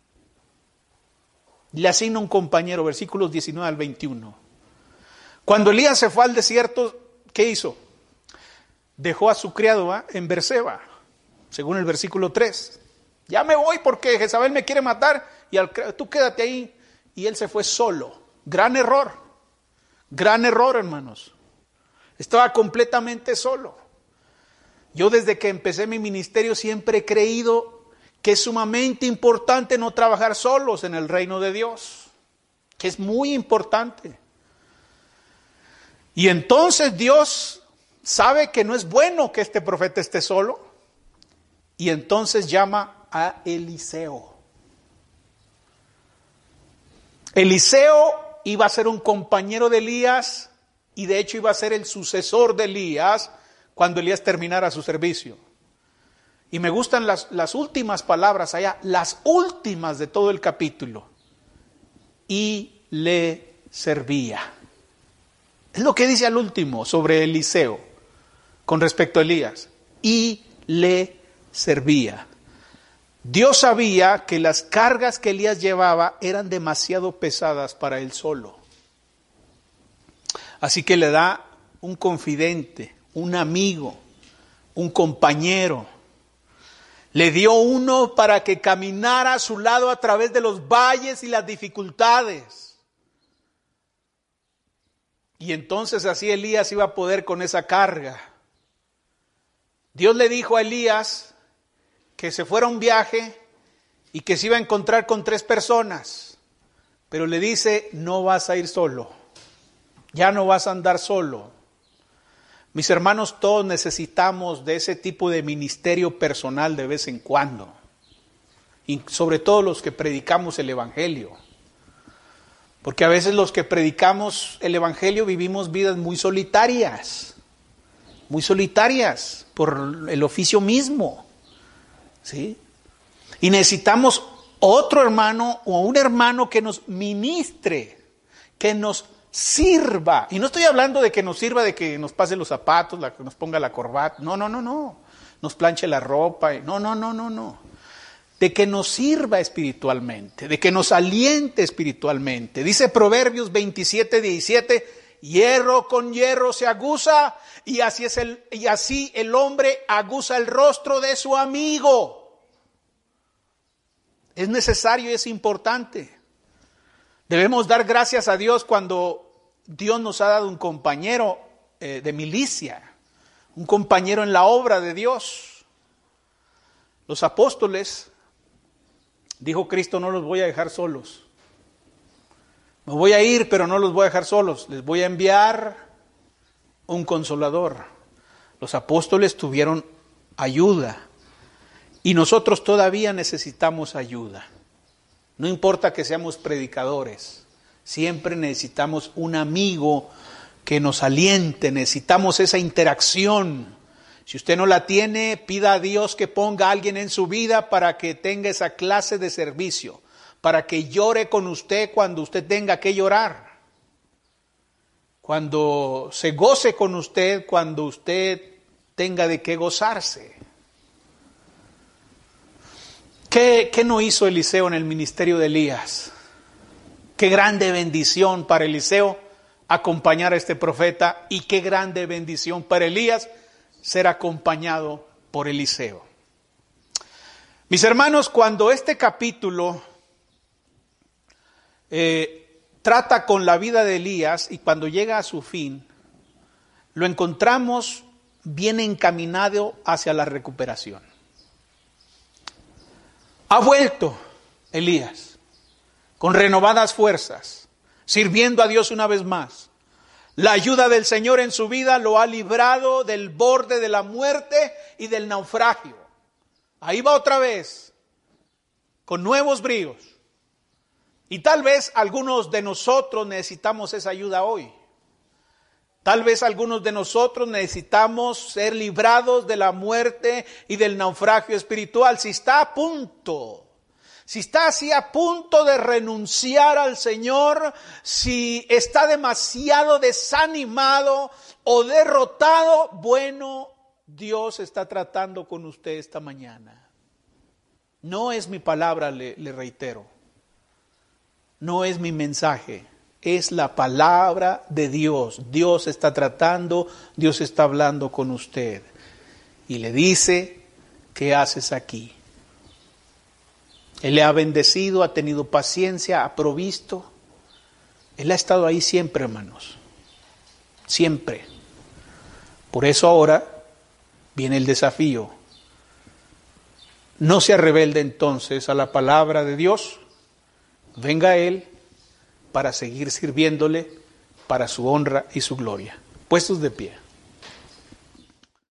Le asigna un compañero, versículos 19 al 21. Cuando Elías se fue al desierto, ¿qué hizo? Dejó a su criado en Berseba, según el versículo 3. Ya me voy porque Jezabel me quiere matar y tú quédate ahí. Y él se fue solo. Gran error, hermanos. Estaba completamente solo. Yo desde que empecé mi ministerio siempre he creído que es sumamente importante no trabajar solos en el reino de Dios, que es muy importante. Y entonces Dios sabe que no es bueno que este profeta esté solo, y entonces llama a Eliseo. Eliseo iba a ser un compañero de Elías, y de hecho iba a ser el sucesor de Elías cuando Elías terminara su servicio. Y me gustan las últimas palabras allá, las últimas de todo el capítulo. Y le servía. Es lo que dice al último sobre Eliseo con respecto a Elías. Y le servía. Dios sabía que las cargas que Elías llevaba eran demasiado pesadas para él solo. Así que le da un confidente, un amigo, un compañero. Le dio uno para que caminara a su lado a través de los valles y las dificultades. Y entonces así Elías iba a poder con esa carga. Dios le dijo a Elías que se fuera a un viaje y que se iba a encontrar con 3 personas. Pero le dice, no vas a ir solo. Ya no vas a andar solo. Mis hermanos, todos necesitamos de ese tipo de ministerio personal de vez en cuando. Y sobre todo los que predicamos el Evangelio. Porque a veces los que predicamos el Evangelio vivimos vidas muy solitarias. Muy solitarias por el oficio mismo. ¿Sí? Y necesitamos otro hermano o un hermano que nos ministre, que nos sirva. Y no estoy hablando de que nos sirva, de que nos pase los zapatos, que nos ponga la corbata. No. Nos planche la ropa. No. De que nos sirva espiritualmente, de que nos aliente espiritualmente. Dice Proverbios 27:17, hierro con hierro se aguza, y así el hombre aguza el rostro de su amigo. Es necesario y es importante. Debemos dar gracias a Dios cuando Dios nos ha dado un compañero de milicia, un compañero en la obra de Dios. Los apóstoles, dijo Cristo, no los voy a dejar solos. Me voy a ir, pero no los voy a dejar solos. Les voy a enviar un consolador. Los apóstoles tuvieron ayuda y nosotros todavía necesitamos ayuda. No importa que seamos predicadores, siempre necesitamos un amigo que nos aliente, necesitamos esa interacción. Si usted no la tiene, pida a Dios que ponga a alguien en su vida para que tenga esa clase de servicio, para que llore con usted cuando usted tenga que llorar, cuando se goce con usted, cuando usted tenga de qué gozarse. ¿Qué no hizo Eliseo en el ministerio de Elías? Qué grande bendición para Eliseo acompañar a este profeta, y qué grande bendición para Elías ser acompañado por Eliseo. Mis hermanos, cuando este capítulo trata con la vida de Elías y cuando llega a su fin, lo encontramos bien encaminado hacia la recuperación. Ha vuelto Elías con renovadas fuerzas, sirviendo a Dios una vez más. La ayuda del Señor en su vida lo ha librado del borde de la muerte y del naufragio. Ahí va otra vez, con nuevos bríos. Y tal vez algunos de nosotros necesitamos esa ayuda hoy. Tal vez algunos de nosotros necesitamos ser librados de la muerte y del naufragio espiritual. Si está a punto Si está así a punto de renunciar al Señor, si está demasiado desanimado o derrotado, bueno, Dios está tratando con usted esta mañana. No es mi palabra, le reitero. No es mi mensaje, es la palabra de Dios. Dios está tratando, Dios está hablando con usted. Y le dice, ¿qué haces aquí? Él le ha bendecido, ha tenido paciencia, ha provisto. Él ha estado ahí siempre, hermanos. Siempre. Por eso ahora viene el desafío. No sea rebelde entonces a la palabra de Dios. Venga a Él para seguir sirviéndole para su honra y su gloria. Puestos de pie.